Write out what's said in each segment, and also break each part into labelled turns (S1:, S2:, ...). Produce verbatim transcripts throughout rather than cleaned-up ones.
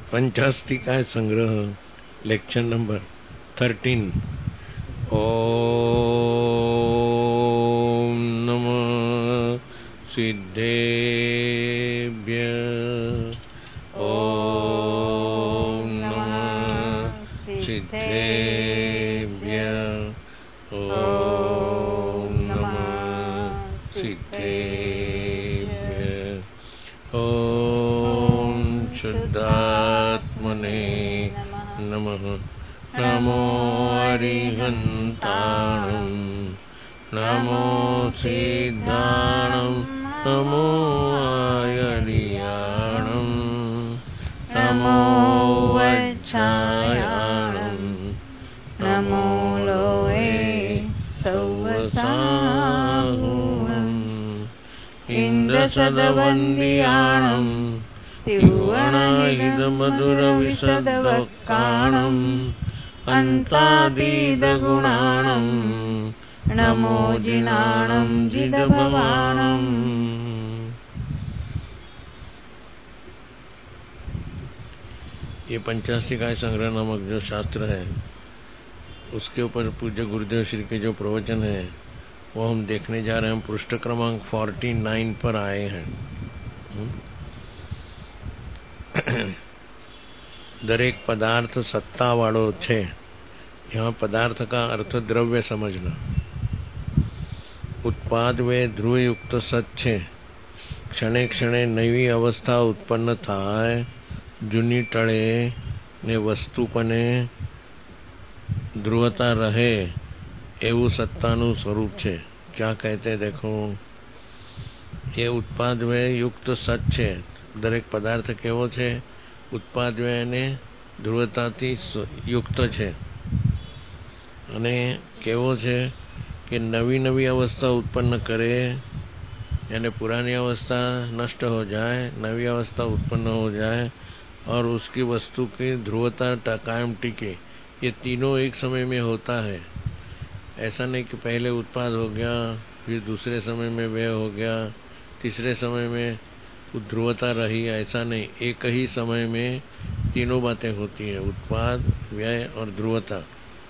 S1: पंचास्तिकाय संग्रह lecture number thirteen. ओम नमः सिद्धेभ्य। ओम नमः सिद्धेभ्य। ओम नमः सिद्धेभ्य। ओम शुद्धात्मने नमः। नमो अरिहन्ताणं, नमो सिद्धाणं, नमो आयर्याणं, नमो वज्रायाणं, नमो लोये सौवसाहुणम्, इन्द्रसदवन्द्याणं तिरुवणायुधमधुरविशदवक्काणम्, अन्तादीदगुणाणं, नमो जिनाणं जिदभवाणम्। ये पंचास्तिकाय संग्रह नामक जो शास्त्र है उसके ऊपर पूज्य गुरुदेव श्री के जो प्रवचन है वो हम देखने जा रहे हैं। पृष्ठ क्रमांक फोर्टी नाइन पर आए हैं। दरेक पदार्थ सत्ता वाળો છે। यहाँ पदार्थ का अर्थ द्रव्य समझना। उत्पाद वे ध्रुव युक्त सत છે। क्षणे क्षणे नवी अवस्था उत्पन्न थाय, जूनी टळे ने वस्तु पने ध्रुवता रहे एवं सत्तानु स्वरूप છે। क्या कहते देखो, ये उत्पाद वे युक्त सत છે। दरेक पदार्थ केवो છે? उत्पाद वे ने ध्रुवताथी युक्त છે। અને કેવો છે કે નવી નવી अवस्था उत्पन्न करे, यानी पुरानी अवस्था नष्ट हो जाए, नवी अवस्था उत्पन्न हो जाए और उसकी वस्तु की ध्रुवता कायम टिके। ये तीनों एक समय में होता है। ऐसा नहीं कि पहले उत्पाद हो गया फिर दूसरे समय में व्यय हो गया, तीसरे समय में ध्रुवता रही, ऐसा नहीं। एक ही समय में तीनों बातें होती है, उत्पाद, व्यय और ध्रुवता।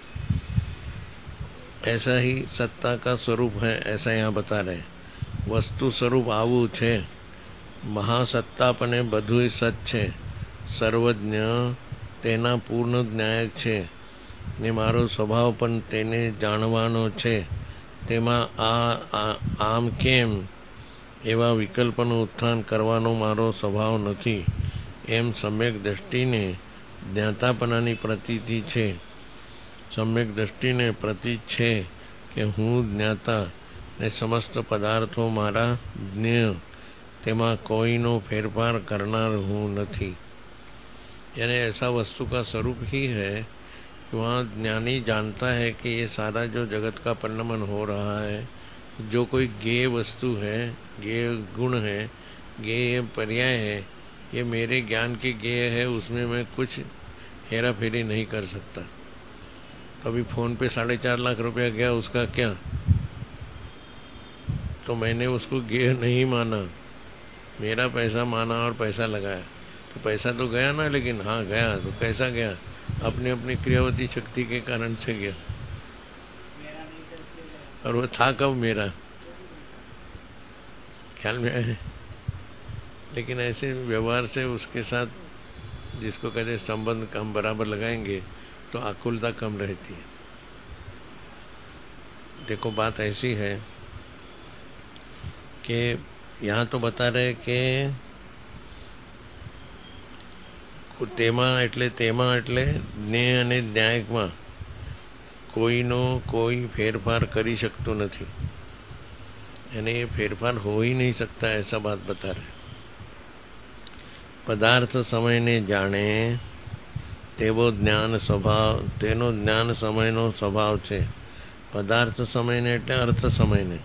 S1: ऐसा ही सत्ता का स्वरूप है, ऐसा यहाँ बता रहे। वस्तु स्वरूप आवू छे। महासत्तापने બધું સત છે। સર્વજ્ઞ તેના પૂર્ણ જ્ઞાયક છે ને મારો સ્વભાવ પણ તેને જાણવાનો છે। તેમાં આ આમ કેમ એવા વિકલ્પનું ઉત્થાન કરવાનો મારો સ્વભાવ નથી। એમ સમ્યક દ્રષ્ટિને જ્ઞાતાપનાની પ્રતીતિ છે। सम्यक दृष्टि ने प्रतीत छे कि हूँ ज्ञाता ने समस्त पदार्थों मारा ज्ञेय, तेमा कोई नो फेरफार करनार हूँ नहीं। यानी ऐसा वस्तु का स्वरूप ही है कि वहाँ ज्ञानी जानता है कि ये सारा जो जगत का परिणमन हो रहा है, जो कोई ज्ञेय वस्तु है, ज्ञेय गुण है, ज्ञेय पर्याय है, ये मेरे ज्ञान के ज्ञेय है, उसमें मैं कुछ हेरा फेरी नहीं कर सकता। कभी फोन पे साढ़े चार लाख रुपया गया, उसका क्या? तो मैंने उसको ज्ञेय नहीं माना, मेरा पैसा माना और पैसा लगाया। तो पैसा तो गया ना, लेकिन हाँ गया। तो कैसा गया? अपनी अपनी क्रियावती शक्ति के कारण से गया। और वो था कब मेरा? ख्याल में आए। लेकिन ऐसे व्यवहार से उसके साथ जिसको कहते संबंध हम बराबर लगाएंगे तो आकुलता कम रहती है। देखो बात ऐसी है कि यहाँ तो बता रहे कि तेमा એટલે તેમાં એટલે જ્ઞેય અને ન્યાયમાં કોઈનો કોઈ ફેરફાર કરી શકતો નથી। यानी ये फेरफार हो ही नहीं सकता, ऐसा बात बता रहे। पदार्थ समय ने जाने तेवो ज्ञान स्वभाव, तेनो ज्ञान समयनो स्वभाव छे। पदार्थ समय ने એટલે अर्थ समय ने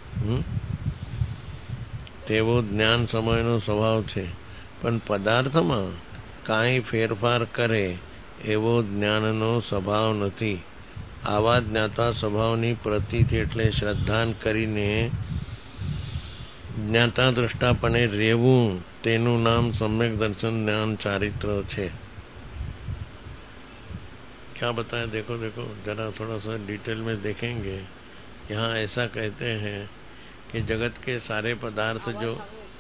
S1: तेवो ज्ञान समयनो स्वभाव छे। पण पदार्थમાં काई फेरफार करे एवो ज्ञाननो स्वभाव નથી। आवा ज्ञाता स्वभावनी प्रतीति એટલે શ્રદ્ધાન કરીને જ્ઞાતા દ્રષ્ટાપણે રહેવું તેનું નામ સમ્યક દર્શન જ્ઞાન ચારિત્ર છે। क्या बताएं? देखो देखो जरा थोड़ा सा डिटेल में देखेंगे। यहाँ ऐसा कहते हैं कि जगत के सारे पदार्थ जो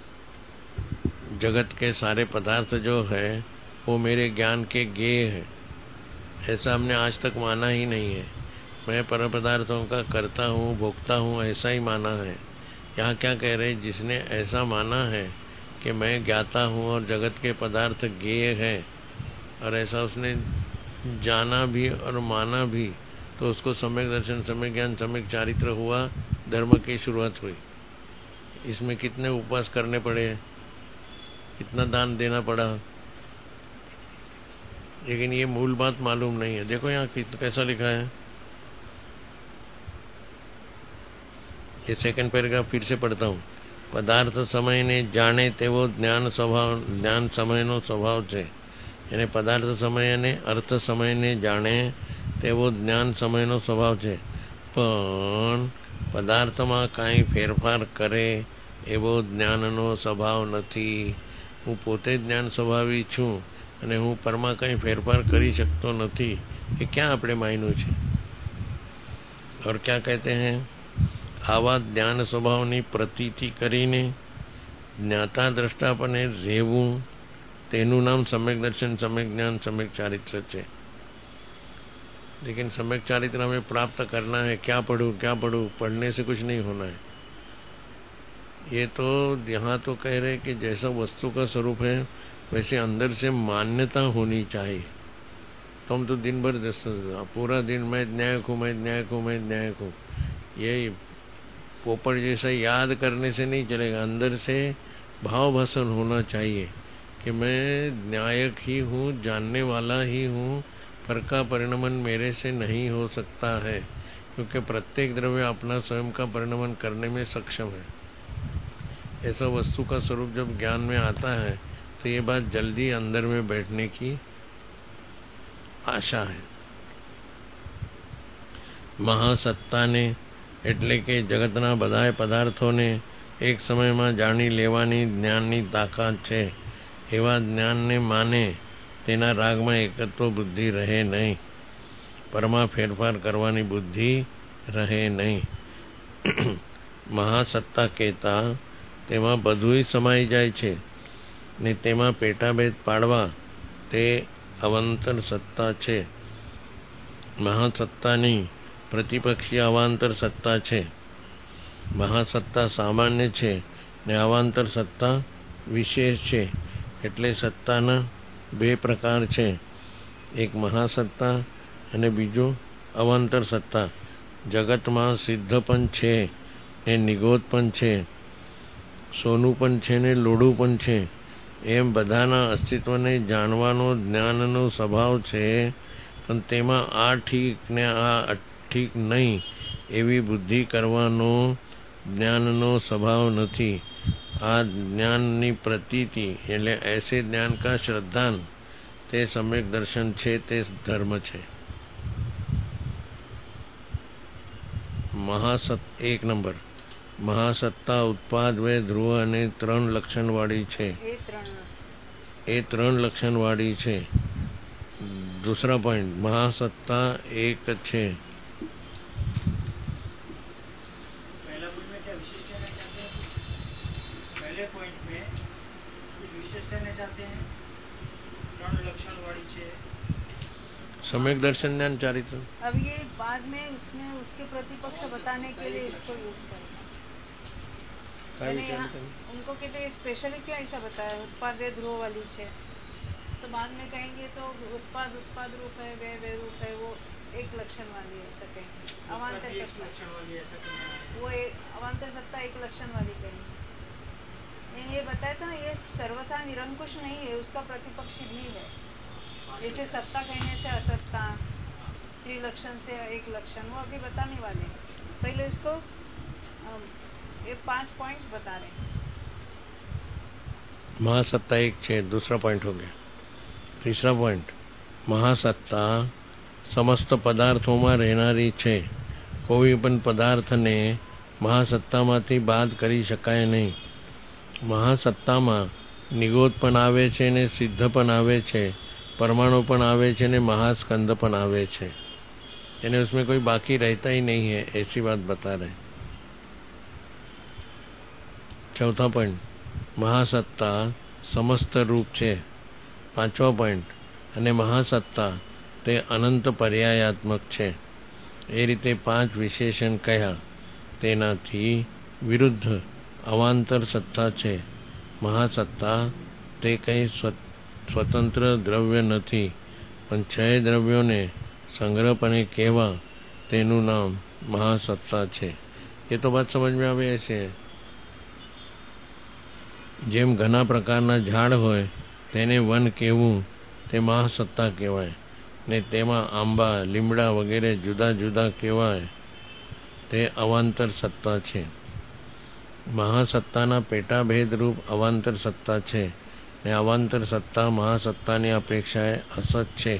S1: जगत के सारे पदार्थ जो है वो मेरे ज्ञान के ज्ञेय है। ऐसा हमने आज तक माना ही नहीं है। मैं पर पदार्थों का करता हूँ, भोगता हूँ, ऐसा ही माना है। यहाँ क्या कह रहे हैं? जिसने ऐसा माना है कि मैं ज्ञाता हूँ और जगत के पदार्थ ज्ञेय है, और ऐसा उसने जाना भी और माना भी, तो उसको सम्यक दर्शन, सम्यक ज्ञान, सम्यक चारित्र हुआ, धर्म की शुरुआत हुई। इसमें कितने उपवास करने पड़े, कितना दान देना पड़ा, लेकिन ये मूल बात मालूम नहीं है। देखो यहाँ कैसा लिखा है, ये सेकंड पैराग्राफ फिर से पढ़ता हूँ। पदार्थ समय ने जाने तेवो ज्ञान स्वभाव ज्ञान समय नो स्वभाव है। यानी पदार्थ समय ने अर्थ समय ने जाने तेवो ज्ञान समय नो स्वभाव है। पण પદાર્થમાં કાંઈ ફેરફાર કરે એવો જ્ઞાનનો સ્વભાવ નથી। હું પોતે જ્ઞાન સ્વભાવી છું અને હું પરમાં કંઈ ફેરફાર કરી શકતો નથી। એ ક્યાં આપણે માન્યું છે? और क्या कहते हैं? આવા જ્ઞાન સ્વભાવની પ્રતીતિ કરીને જ્ઞાતા દ્રષ્ટાપને રહેવું, તેનું નામ सम्यक दर्शन, सम्यक ज्ञान, सम्यक चारित्र है। लेकिन सम्यक चारित्र हमें प्राप्त करना है। क्या पढ़ूं क्या पढ़ूं? पढ़ने से कुछ नहीं होना है। ये तो यहाँ तो कह रहे कि जैसा वस्तु का स्वरूप है वैसे अंदर से मान्यता होनी चाहिए। तो हम तो दिन भर पूरा दिन मैं न्यायक हूँ, मैं न्यायक हूँ, मैं न्यायक हूँ, ये पोपट जैसा याद करने से नहीं चलेगा। अंदर से भाव भाषण होना चाहिए कि मैं न्यायक ही हूँ, जानने वाला ही हूँ, पर का परिणमन मेरे से नहीं हो सकता है, क्योंकि प्रत्येक द्रव्य अपना स्वयं का परिणमन करने में सक्षम है। ऐसा वस्तु का स्वरूप जब ज्ञान में आता है तो ये बात जल्दी अंदर में बैठने की आशा है। મહાસત્તાને એટલે કે જગતના બધાય પદાર્થોને એક સમયમાં જાણી લેવાની જ્ઞાનની તાકાત છે। એવા જ્ઞાનને માને તેના રાગમાં એકત્વ બુદ્ધિ રહે નહીં, પરમાં ફેરફાર કરવાની બુદ્ધિ રહે નહીં। મહાસત્તા કહેતા તેમાં બધુંય સમાઈ જાય છે ને તેમાં પેટાભેદ પાડવા તે અવાંતર સત્તા છે। મહાસત્તાની પ્રતિપક્ષી અવાંતર સત્તા છે। મહાસત્તા સામાન્ય છે ને અવાંતર સત્તા વિશેષ છે। એટલે સત્તાના બે પ્રકાર છે, એક મહાસત્તા અને બીજો અવાંતર સત્તા। જગતમાં સિદ્ધ પણ છે ને નિગોદ પણ છે, સોનું પણ છે ને લોઢું પણ છે। એમ બધાના અસ્તિત્વને જાણવાનો જ્ઞાનનો સ્વભાવ છે, પણ તેમાં આ ઠીક ને આ ઠીક નહીં એવી બુદ્ધિ કરવાનો જ્ઞાનનો સ્વભાવ નથી। આ જ્ઞાનની પ્રતીતિ એટલે ऐसे ज्ञान का श्रद्धान તે सम्यक दर्शन છે, તે ધર્મ છે। મહાસત્તા એક નંબર મહાસત્તા ઉત્પાદ વે ધ્રુવ અને ત્રણ લક્ષણ વાળી છે। એ ત્રણ લક્ષણ વાળી છે। दूसरा पॉइंट महासत्ता एक છે।
S2: पहले पॉइंट में विशेष करना चाहते हैं, त्रण लक्षण वाली है
S1: सम्यक दर्शन ज्ञान चारित्र।
S3: अब ये बाद में उसमें उसके प्रतिपक्ष बताने के लिए इसको यूज करें। उनको कहते हैं स्पेशली क्यों ऐसा बताया उत्पाद वे ध्रुव वाली है, तो बाद में कहेंगे तो उत्पाद उत्पाद रूप है, वे वे रूप है, वो एक लक्षण वाली है ऐसा कहेंगे। अवांतर सत्ता वो अवांतर सत्ता एक लक्षण वाली कहेंगे। ये बताया था ना, ये सर्वथा निरंकुश नहीं है, उसका प्रतिपक्षी भी है। जैसे सत्ता कहने से असत्ता, त्रिलक्षण से एक लक्षण, वो अभी बताने वाले हैं। पहले इसको ये पांच पॉइंट्स बता रहे हैं।
S1: महासत्ता एक छे, दूसरा पॉइंट हो गया। तीसरा पॉइंट महासत्ता समस्त पदार्थों में रहनारी छे। कोई पण पदार्थने महासत्तामांथी बाद करी शकाय नहीं। महासत्तामां निगोद पण आवे छे ने सिद्ध पण आवे छे, परमाणु पण आवे छे ने महास्कंद पण आवे छे, यानी उसमें कोई बाकी रहता ही नहीं है, ऐसी बात बता रहे। चौथा पॉइंट, महासत्ता समस्त रूप छे। पांचवा पॉइंट, अने महासत्ता ते अनंत पर्यायात्मक छे। ए रीते पांच विशेषण कह्या। तेनाथी विरुद्ध अवांतर सत्ता छे। महासत्ता ते कई स्वतंत्र द्रव्य नहीं, पण छह द्रव्यों ने संग्रहपणे कहेवा तेनु नाम महासत्ता छे। ये तो बात समझ में आवे ऐसे है। जेम घना प्रकारना झाड़ होय तेने वन कहेवुं ते महासत्ता कहेवाय, ने तेमा आंबा લીમડા वगैरह जुदा जुदा कहेवाय ते अवांतर सत्ता छे। महासत्ताना पेटाभेद रूप अवांतर सत्ता छे, ने अवांतर सत्ता महासत्तानी अपेक्षाए असत छे।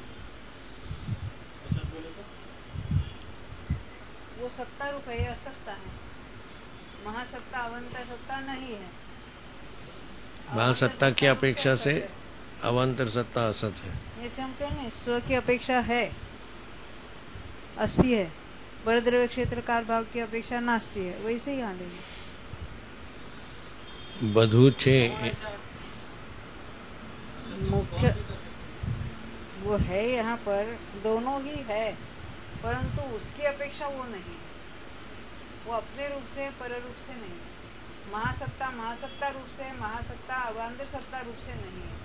S3: वो सत्ता रूप है, असत्ता है। महासत्ता अवांतर सत्ता नहीं है।
S1: महासत्ता की अपेक्षा से अवांतर सत्ता असत है।
S3: जैसे हम कहें स्व की अपेक्षा है, अस्ति है, परद्रव्य क्षेत्र काल भाव की अपेक्षा नास्ति है, वैसे ही यहाँ लेंगे।
S1: बधु छे
S3: मुख्य वो है, यहाँ पर दोनों ही है, परंतु उसकी अपेक्षा वो नहीं, वो अपने रूप से पर रूप से नहीं। महासत्ता महासत्ता रूप से, महासत्ता अवांतर सत्ता रूप से नहीं है।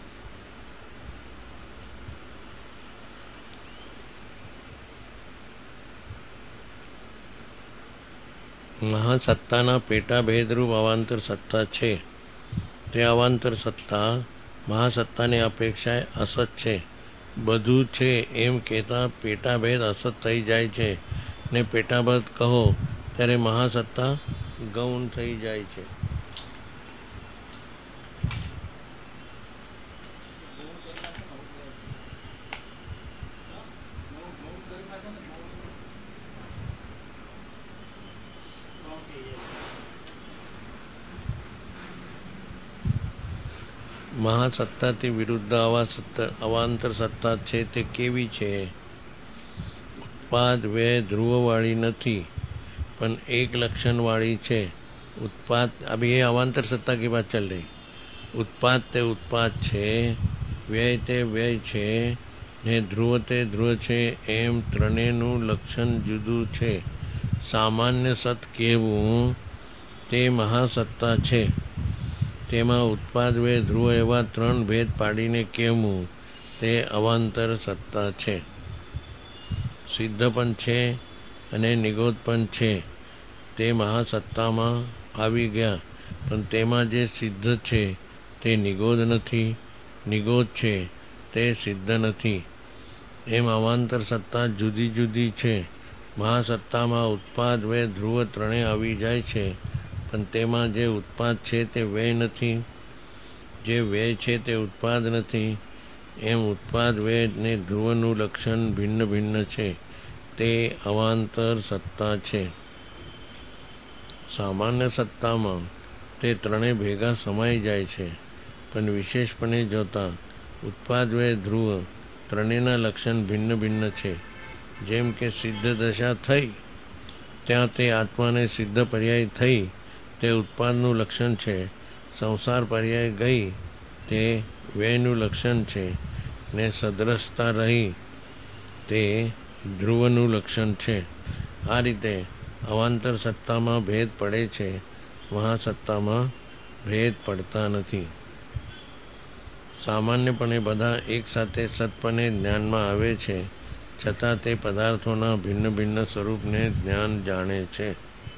S1: महासत्ताना पेटाभेद रूप अवांतर सत्ता छे, ते अवांतर सत्ता महासत्तानी अपेक्षाए असत छे। बधु छे एम कहेता पेटाभेद असत थई जाय छे, ने पेटाभेद कहो त्यारे महासत्ता गौण थई जाय छे। महासत्ताથી विरुद्ध अवांतर सत्ता छे ते केवी छे? उत्पाद व्यय ध्रुववाળી નથી, पण एक लक्षण वाली छे। उत्पाद, अभी ये अवांतर सत्ता की बात चल रही। उत्पाद ते उत्पाद छे, व्यय ते व्यय छे, ने ध्रुव ते ध्रुव छे, एम त्रणेयनुं लक्षण जुदुं छे। सामान्य सत कहेवुं ते महासत्ता छे। तेमा उत्पाद व्यय ध्रुव एवा त्रण भेद पाडीने कहेवुं ते अवांतर सत्ता छे। सिद्ध पण छे अने निगोद पण छे, ते महासत्तामां आवी गया, पण तेमां जे सिद्ध छे ते निगोद नथी, निगोद छे ते सिद्ध नथी। एम अवांतर सत्ता जुदी जुदी छे। महासत्तामां उत्पाद व्यय ध्रुव त्रणेय आवी जाय छे, पण तेमां जे उत्पाद छे ते व्यय नथी, जे व्यय छे ते उत्पाद नथी। एम उत्पाद व्यय ने ध्रुवनुं लक्षण भिन्न भिन्न छे, ते अवांतर सत्ता छे। सामान्य सत्तामां ते त्रणेय भेगा समाई जाय छे, पण विशेषपणे जोता उत्पाद व्यय ध्रुव त्रणेयना लक्षण भिन्न भिन्न छे। जेम के सिद्ध दशा थई त्यां ते आत्माने सिद्ध पर्याय थई ते उत्पादनुं लक्षण छे, संसार पर्याय गई ते व्ययनुं लक्षण छे, ने सद्रसता रही ते ध्रुवनुं लक्षण छे। आ रीते अवांतर सत्तामां भेद पड़े छे, महासत्तामां भेद पड़ता नथी। सामान्यपणे बधा एक साथे सतपणे ज्ञानमां आवे छे, छतां ते पदार्थोना भिन्न भिन्न स्वरूपने ज्ञान जाणे छे।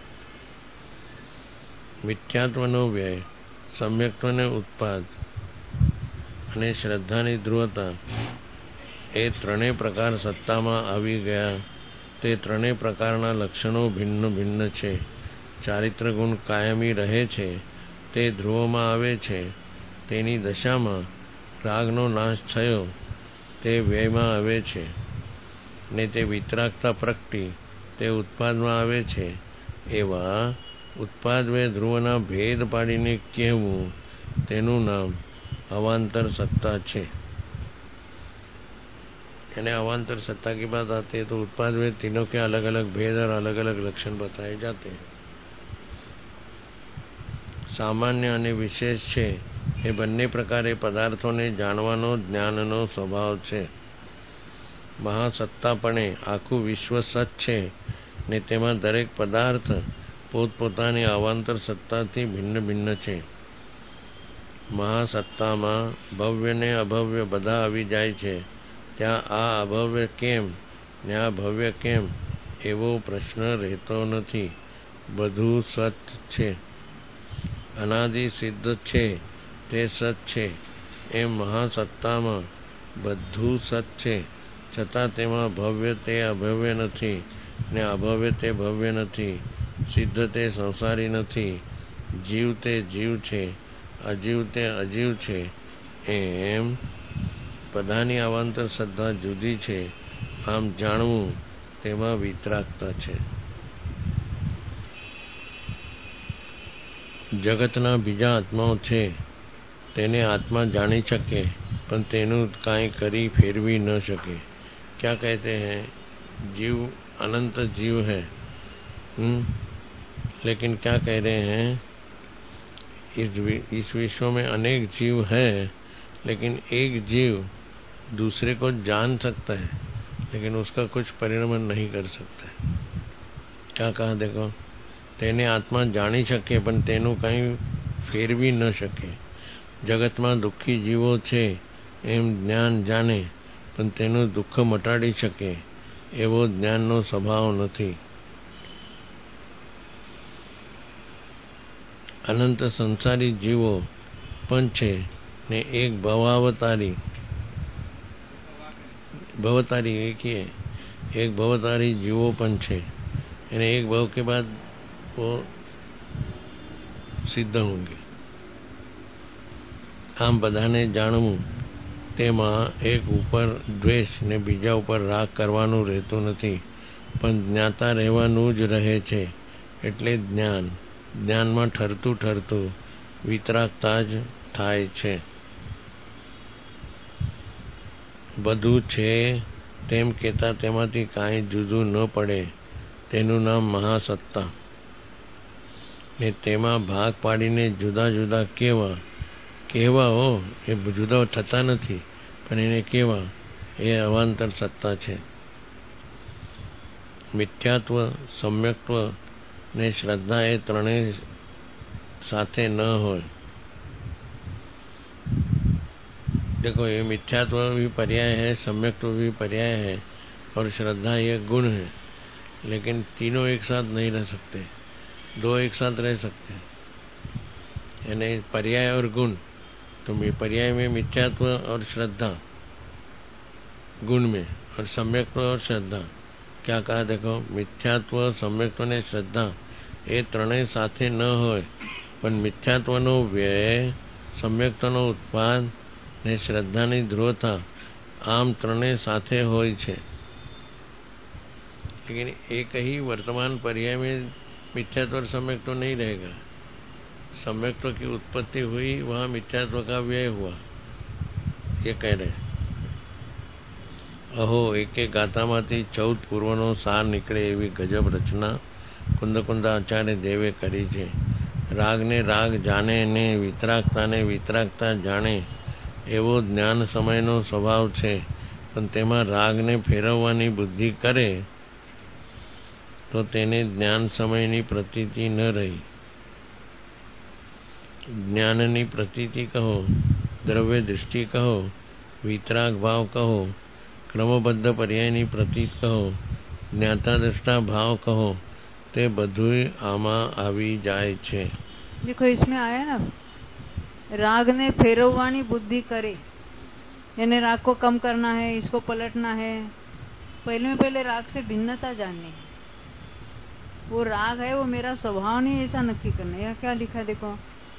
S1: मिथ्यात्वनो व्यय, सम्यक्त्वने उत्पाद અને શ્રદ્ધાની ધ્રુવતા એ ત્રણેય પ્રકાર સત્તામાં આવી ગયા। તે ત્રણેય પ્રકારના લક્ષણો ભિન્ન ભિન્ન છે। ચારિત્ર ગુણ કાયમી રહે છે, તે ધ્રુવમાં આવે છે। તેની દશામાં રાગનો નાશ થયો, તે વ્યયમાં આવે છે, ને તે વિતરાગતા પ્રગટી તે ઉત્પાદમાં આવે છે। એવા उत्पाद वे ध्रुवना भेद पाड़ीने कहेवुं तेनुं नाम अवांतर सत्ता छे। यानी अवान्तर सत्ता की बात आती है तो उत्पाद में तीनों के अलग अलग भेद और अलग अलग लक्षण बताए जाते हैं। सामान्य અને વિશેષ છે એ બંને પ્રકારે પદાર્થોને જાણવાનો જ્ઞાનનો સ્વભાવ છે। મહાસત્તાપણે આખું વિશ્વ સત છે ને તેમાં દરેક પદાર્થ પોતપોતાની અવાંતર સત્તાથી ભિન્ન ભિન્ન છે। મહાસત્તામાં ભવ્ય ને અભવ્ય બધા આવી જાય છે। ત્યાં આ અભવ્ય કેમ ને આ ભવ્ય કેમ એવો પ્રશ્ન રહેતો નથી, બધું સત છે। અનાદિ સિદ્ધ છે તે સત છે। એમ મહાસત્તામાં બધું સત છે, છતાં તેમાં ભવ્ય તે અભવ્ય નથી ને અભવ્ય તે ભવ્ય નથી, સિદ્ધ તે સંસારી નથી, જીવ તે જીવ છે, અજીવ તે અજીવ છે। એમ બધાની અવાંતર શ્રદ્ધા જુદી છે, આમ જાણવું તેમાં વિતરાગતા છે। જગતના બીજા આત્માઓ છે તેને આત્मा જાણી શકે પણ તેનું કાંઈ કરી ફેરવી ન શકે। क्या कहते हैं? जीव अनंत जीव है, हुँ? लेकिन क्या कह रहे हैं? इस इस विश्व में अनेक जीव है, लेकिन एक जीव दूसरे को जान सकता है लेकिन उसका कुछ परिणाम नहीं कर सकता है। क्या कहा देखो? तेने आत्मा जानी शके पण तेनु कई फेरवी न शके। जगत में दुखी जीवो छे एम ज्ञान जाने पण तेनु दुख मटाड़ी शके एवो ज्ञाननो स्वभाव नहीं। अनंत संसारी जीवो पण छे ने एक भवावतारी भवतारी एक ही है, एक भवतारी जीवो पण छे, यानी एक भव के बाद वो सिद्ध होंगे। आम बधाने जाणवू तेमा एक ऊपर द्वेष ने बीजा ऊपर राग करवानुं रहेतुं नथी, पण ज्ञाता रहेवानुं ज रहे छे। एटले ज्ञान ज्ञान में ठरतुं ठरतुं वितरागता ज थाय छे। બધું છે તેમ કહેતા તેમાંથી કાંઈ જુદું ન પડે તેનું નામ મહાસત્તા ને તેમાં ભાગ પાડીને જુદા જુદા કેવા કેવા હો એ જુદા થતા નથી પણ એને કેવા એ અવાંતર સત્તા છે। મિથ્યાત્વ, સમ્યક્ત્વ ને શ્રદ્ધા એ ત્રણેય સાથે ન હોય। देखो ये मिथ्यात्व भी पर्याय है, सम्यक्त्व भी पर्याय है और श्रद्धा एक गुण है, लेकिन तीनों एक साथ नहीं रह सकते, दो एक साथ रह सकते हैं। यानी पर्याय और गुण, तो पर्याय में मिथ्यात्व और श्रद्धा गुण में, और सम्यक्त्व और श्रद्धा। क्या कहा देखो? मिथ्यात्व, सम्यक्त्व ने श्रद्धा ये त्रणेय साथे न होय पण मिथ्यात्वनो व्यय, सम्यक्त्वनो उत्पाद ने श्रद्धानी ध्रुवता आम त्रणेय साथे होय छे। लेकिन एक ही वर्तमान पर्याय में मिथ्यात्व और सम्यक्त्व नहीं रहेगा। सम्यक्त्व की उत्पत्ति हुई, वहां मिथ्यात्व का व्यय हुआ, ये कह रहे। अहो एक एक गाथा मांथी चौद पूर्वनो सार निकळे एवी गजब रचना कुंद कुंद आचार्य देवे करी छे। राग ने राग जाने ने वितरागता ने वितरागता जाने एवो ज्ञान समयनो स्वभाव छे, पण तेमां रागने फेरववानी बुद्धि करे तो तेने ज्ञान समयनी प्रतीति न रही। ज्ञाननी प्रतीति कहो, द्रव्य दृष्टि कहो, वितराग भाव कहो, क्रमबद्ध पर्यायनी प्रतीत कहो, ज्ञाता दृष्टा भाव कहो, ते बधुय आमा आवी जाय छे।
S3: देखो इसमें आया ना, राग ने फेरववानी बुद्धि करे, यानी राग को कम करना है, इसको पलटना है। पहले में पहले राग से भिन्नता जाननी है। वो राग है वो मेरा स्वभाव नहीं, ऐसा नक्की करना। यह क्या लिखा देखो,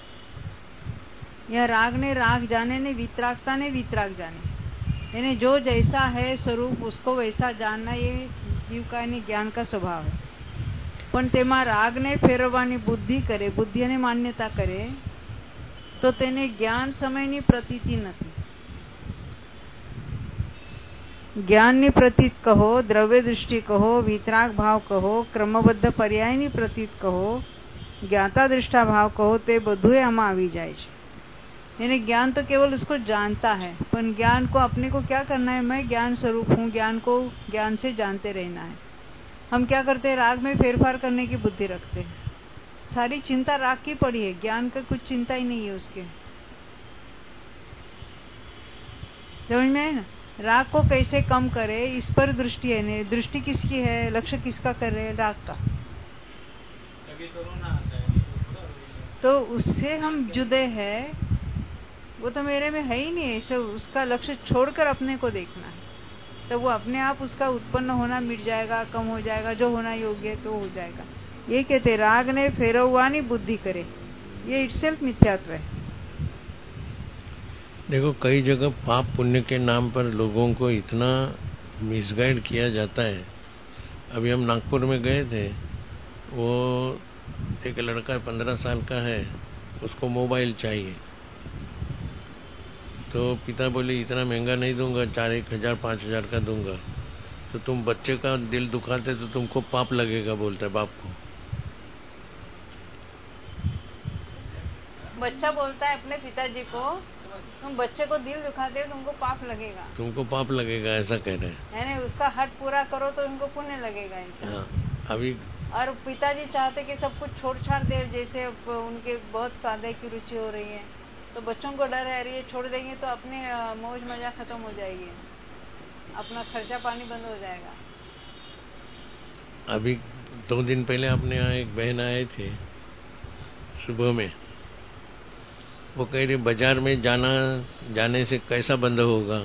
S3: यह राग ने राग जाने ने वितरागता ने वितराग जाने, यानी जो जैसा है स्वरूप उसको वैसा जानना, ये जीव का ज्ञान का स्वभाव है। पण तेमा राग ने फेरववानी बुद्धि करे, बुद्धि ने मान्यता करे तो तेने ज्ञान समयनी प्रतीति नहीं। જ્ઞાનની પ્રતીત કહો, દ્રવ્ય દૃષ્ટિ કહો, વિતરાગ ભાવ કહો, ક્રમબદ્ધ પર્યાયની પ્રતીત કહો, ज्ञाता दृष्टा भाव कहो, ते બધું આમાં આવી જાય છે। यानी ज्ञान तो केवल उसको जानता है, पर ज्ञान को अपने को क्या करना है? मैं ज्ञान स्वरूप हूँ, ज्ञान को ज्ञान से जानते रहना है। हम क्या करते हैं? राग में फेरफार करने की बुद्धि रखते हैं। सारी चिंता राग की पड़ी है, ज्ञान का कुछ चिंता ही नहीं है उसके। समझ में है ना? राग को कैसे कम करे, इस पर दृष्टि है। नहीं, दृष्टि किसकी है? लक्ष्य किसका कर रहे हैं? राग का। तो उससे हम जुदे हैं, वो तो मेरे में है ही नहीं है। सब उसका लक्ष्य छोड़कर अपने को देखना है, तो वो अपने आप उसका उत्पन्न होना मिट जाएगा, कम हो जाएगा, जो होना योग्य है तो हो जाएगा। ये कहते राग ने फेरवानी बुद्धि करे, ये इटसेल्फ मिथ्यात्व है।
S1: देखो, कई जगह पाप पुण्य के नाम पर लोगों को इतना मिसगाइड किया जाता है। अभी हम नागपुर में गए थे, वो एक लड़का पंद्रह साल का है, उसको मोबाइल चाहिए। तो पिता बोले इतना महंगा नहीं दूंगा, चार एक हजार पांच हजार का दूंगा। तो तुम बच्चे का दिल दुखाते तो तुमको पाप लगेगा, बोलता है बाप को।
S3: बच्चा बोलता है अपने पिताजी को, तुम बच्चे को दिल दुखाते हो तुमको पाप लगेगा,
S1: तुमको पाप लगेगा, ऐसा कह रहे हैं।
S3: यानी उसका हट पूरा करो तो उनको पुण्य लगेगा।
S1: हाँ, अभी
S3: और पिताजी चाहते कि सब कुछ छोड़ छाड़ दे, जैसे उनके बहुत सादे की रुचि हो रही है, तो बच्चों को डर है ये छोड़ देंगे तो अपने मौज मजा खत्म हो जाएगी, अपना खर्चा पानी बंद हो जाएगा।
S1: अभी दो दिन पहले अपने यहाँ एक बहन आए थे सुबह में, वो कह रही बाजार में जाना जाने से कैसा बंद होगा,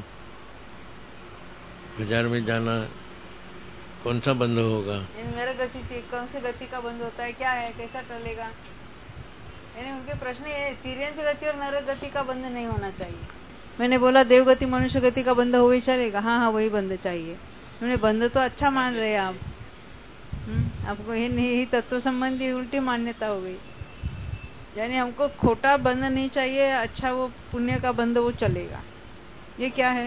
S1: बाजार में जाना कौन सा बंद होगा?
S3: नर गति से कौन सी गति का बंद होता है, क्या है, कैसा टलेगा? यानी उनके प्रश्न ये तिर्यंच गति और नर गति का बंद नहीं होना चाहिए। मैंने बोला देव गति मनुष्य गति का बंद हो ही चलेगा। हाँ हाँ वही बंद चाहिए। उन्होंने बंद तो अच्छा मान रहे आप, आपको ये नहीं तत्व संबंधी उल्टी मान्यता हो गई। यानी हमको खोटा बंद नहीं चाहिए, अच्छा वो पुण्य का बंद वो चलेगा। ये क्या है?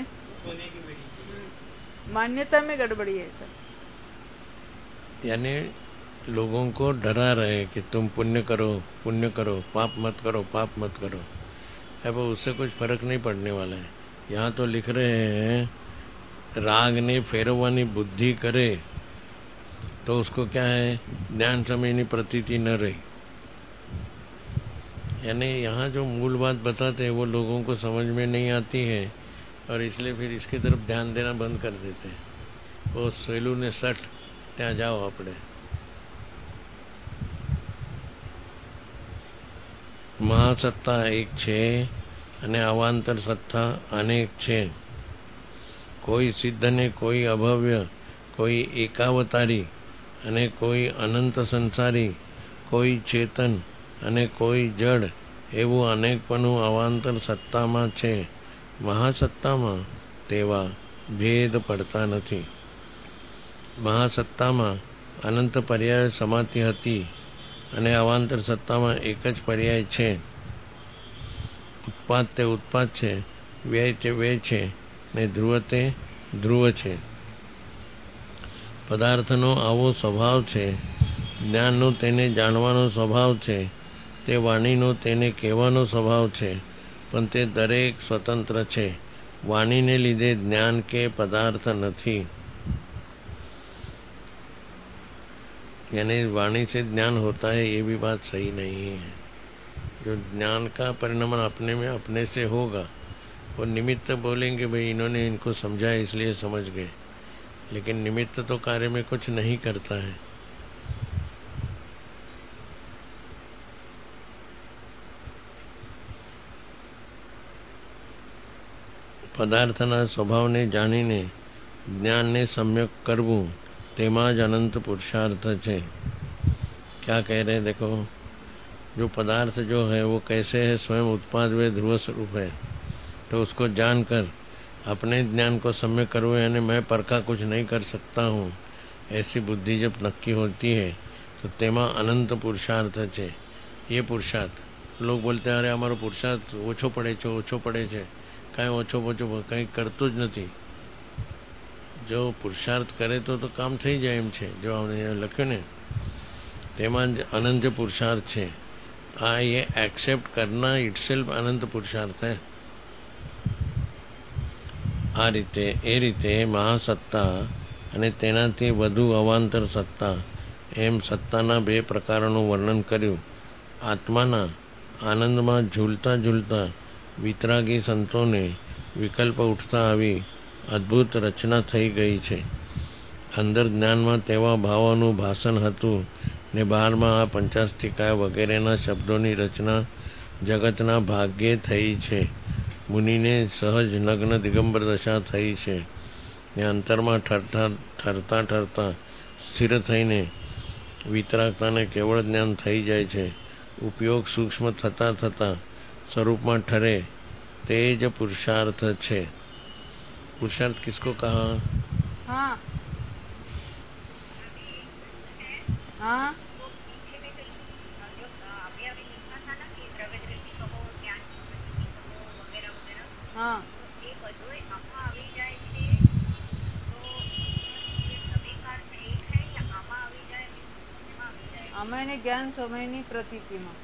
S3: मान्यता में गड़बड़ी है सर।
S1: यानी लोगों को डरा रहे कि तुम पुण्य करो पुण्य करो, पाप मत करो पाप मत करो। अब उससे कुछ फर्क नहीं पड़ने वाला है। यहाँ तो लिख रहे हैं राग ने फेरवानी बुद्धि करे तो उसको क्या है, ज्ञान समयनी प्रतीति न रही। यानी यहाँ जो मूल बात बताते हैं वो लोगों को समझ में नहीं आती है और इसलिए फिर इसकी तरफ ध्यान देना बंद कर देते हैं। वो सेलू ने सठ ત્યાં જાઓ આપણે। મહાસત્તા એક છે અને અવાંતર સત્તા અનેક છે। કોઈ સિદ્ધ ને કોઈ અભવ્ય, કોઈ એકાવતારી અને કોઈ અનંત સંસારી, કોઈ ચેતન અને કોઈ જડ, એવું અનેકપણું અવાંતર સત્તામાં છે। મહાસત્તામાં તેવા ભેદ પડતા નથી। મહાસત્તામાં અનંત પર્યાય સમાધિ હતી અને અવાંતર સત્તામાં એક જ પર્યાય છે। ઉત્પાદ તે ઉત્પાદ છે, વ્યય તે વ્યય છે ને ધ્રુવ તે ધ્રુવ છે। પદાર્થનો આવો સ્વભાવ છે, જ્ઞાનનો તેને જાણવાનો સ્વભાવ છે, તે વાણીનો તેને કહેવાનો સ્વભાવ છે, પણ તે દરેક સ્વતંત્ર છે। વાણીને લીધે જ્ઞાન કે પદાર્થ નથી। यानी वाणी से ज्ञान होता है ये भी बात सही नहीं है। जो ज्ञान का परिणाम अपने में अपने से होगा, वो निमित्त बोलेंगे भाई इन्होंने इनको समझाया इसलिए समझ गए, लेकिन निमित्त तो कार्य में कुछ नहीं करता है। पदार्थना स्वभावने जानीने ज्ञानने सम्यक करवू तेमा ज अनंत पुरुषार्थ है। क्या कह रहे हैं देखो, जो पदार्थ जो है वो कैसे है, स्वयं उत्पाद व ध्रुव स्वरूप है, तो उसको जानकर अपने ज्ञान को सम्यक करवे यानी मैं पर का कुछ नहीं कर सकता हूँ, ऐसी बुद्धि जब नक्की होती है तो तेमा अनंत पुरुषार्थ है। ये पुरुषार्थ लोग बोलते हैं अरे हमारो पुरुषार्थ ओछो पड़े छे ओछो पड़े छे, कहीं ओछो ओछो कहीं करतो ज नहीं। જો પુરુષાર્થ કરે તો તો કામ થઈ જાય એમ છે. જો આપણે લખ્યું ને તેમાં જ અનંત પુરુષાર્થ છે. આ એ એક્સેપ્ટ કરના ઇટસેલ્ફ અનંત પુરુષાર્થ है. આ રીતે એ રીતે મહાસત્તા અને તેનાથી વધુ અવાંતર સત્તા એમ સત્તાના બે પ્રકારોનું વર્ણન કર્યું. આત્માના આનંદમાં ઝૂલતા ઝૂલતા વિતરાગી સંતોને વિકલ્પ ઉઠતા આવી અદ્ભુત રચના થઈ ગઈ છે. અંદર જ્ઞાનમાં તેવા ભાવોનું ભાષણ હતું ને બહારમાં આ પંચાસ્તિકા વગેરેના શબ્દોની રચના જગતના ભાગ્યે થઈ છે. મુનિને સહજ નગ્ન દિગંબર દશા થઈ છે ને અંતરમાં ઠરતા ઠરતા ઠરતા સ્થિર થઈને વિતરાગતાને કેવળ જ્ઞાન થઈ જાય છે. ઉપયોગ સૂક્ષ્મ થતા થતા સ્વરૂપમાં ઠરે તે જ પુરુષાર્થ છે. पुरुषार्थ किसको कहा?
S3: हाँ हाँ हाँ આમાં જ્ઞાન સમયની પ્રતીતિમાં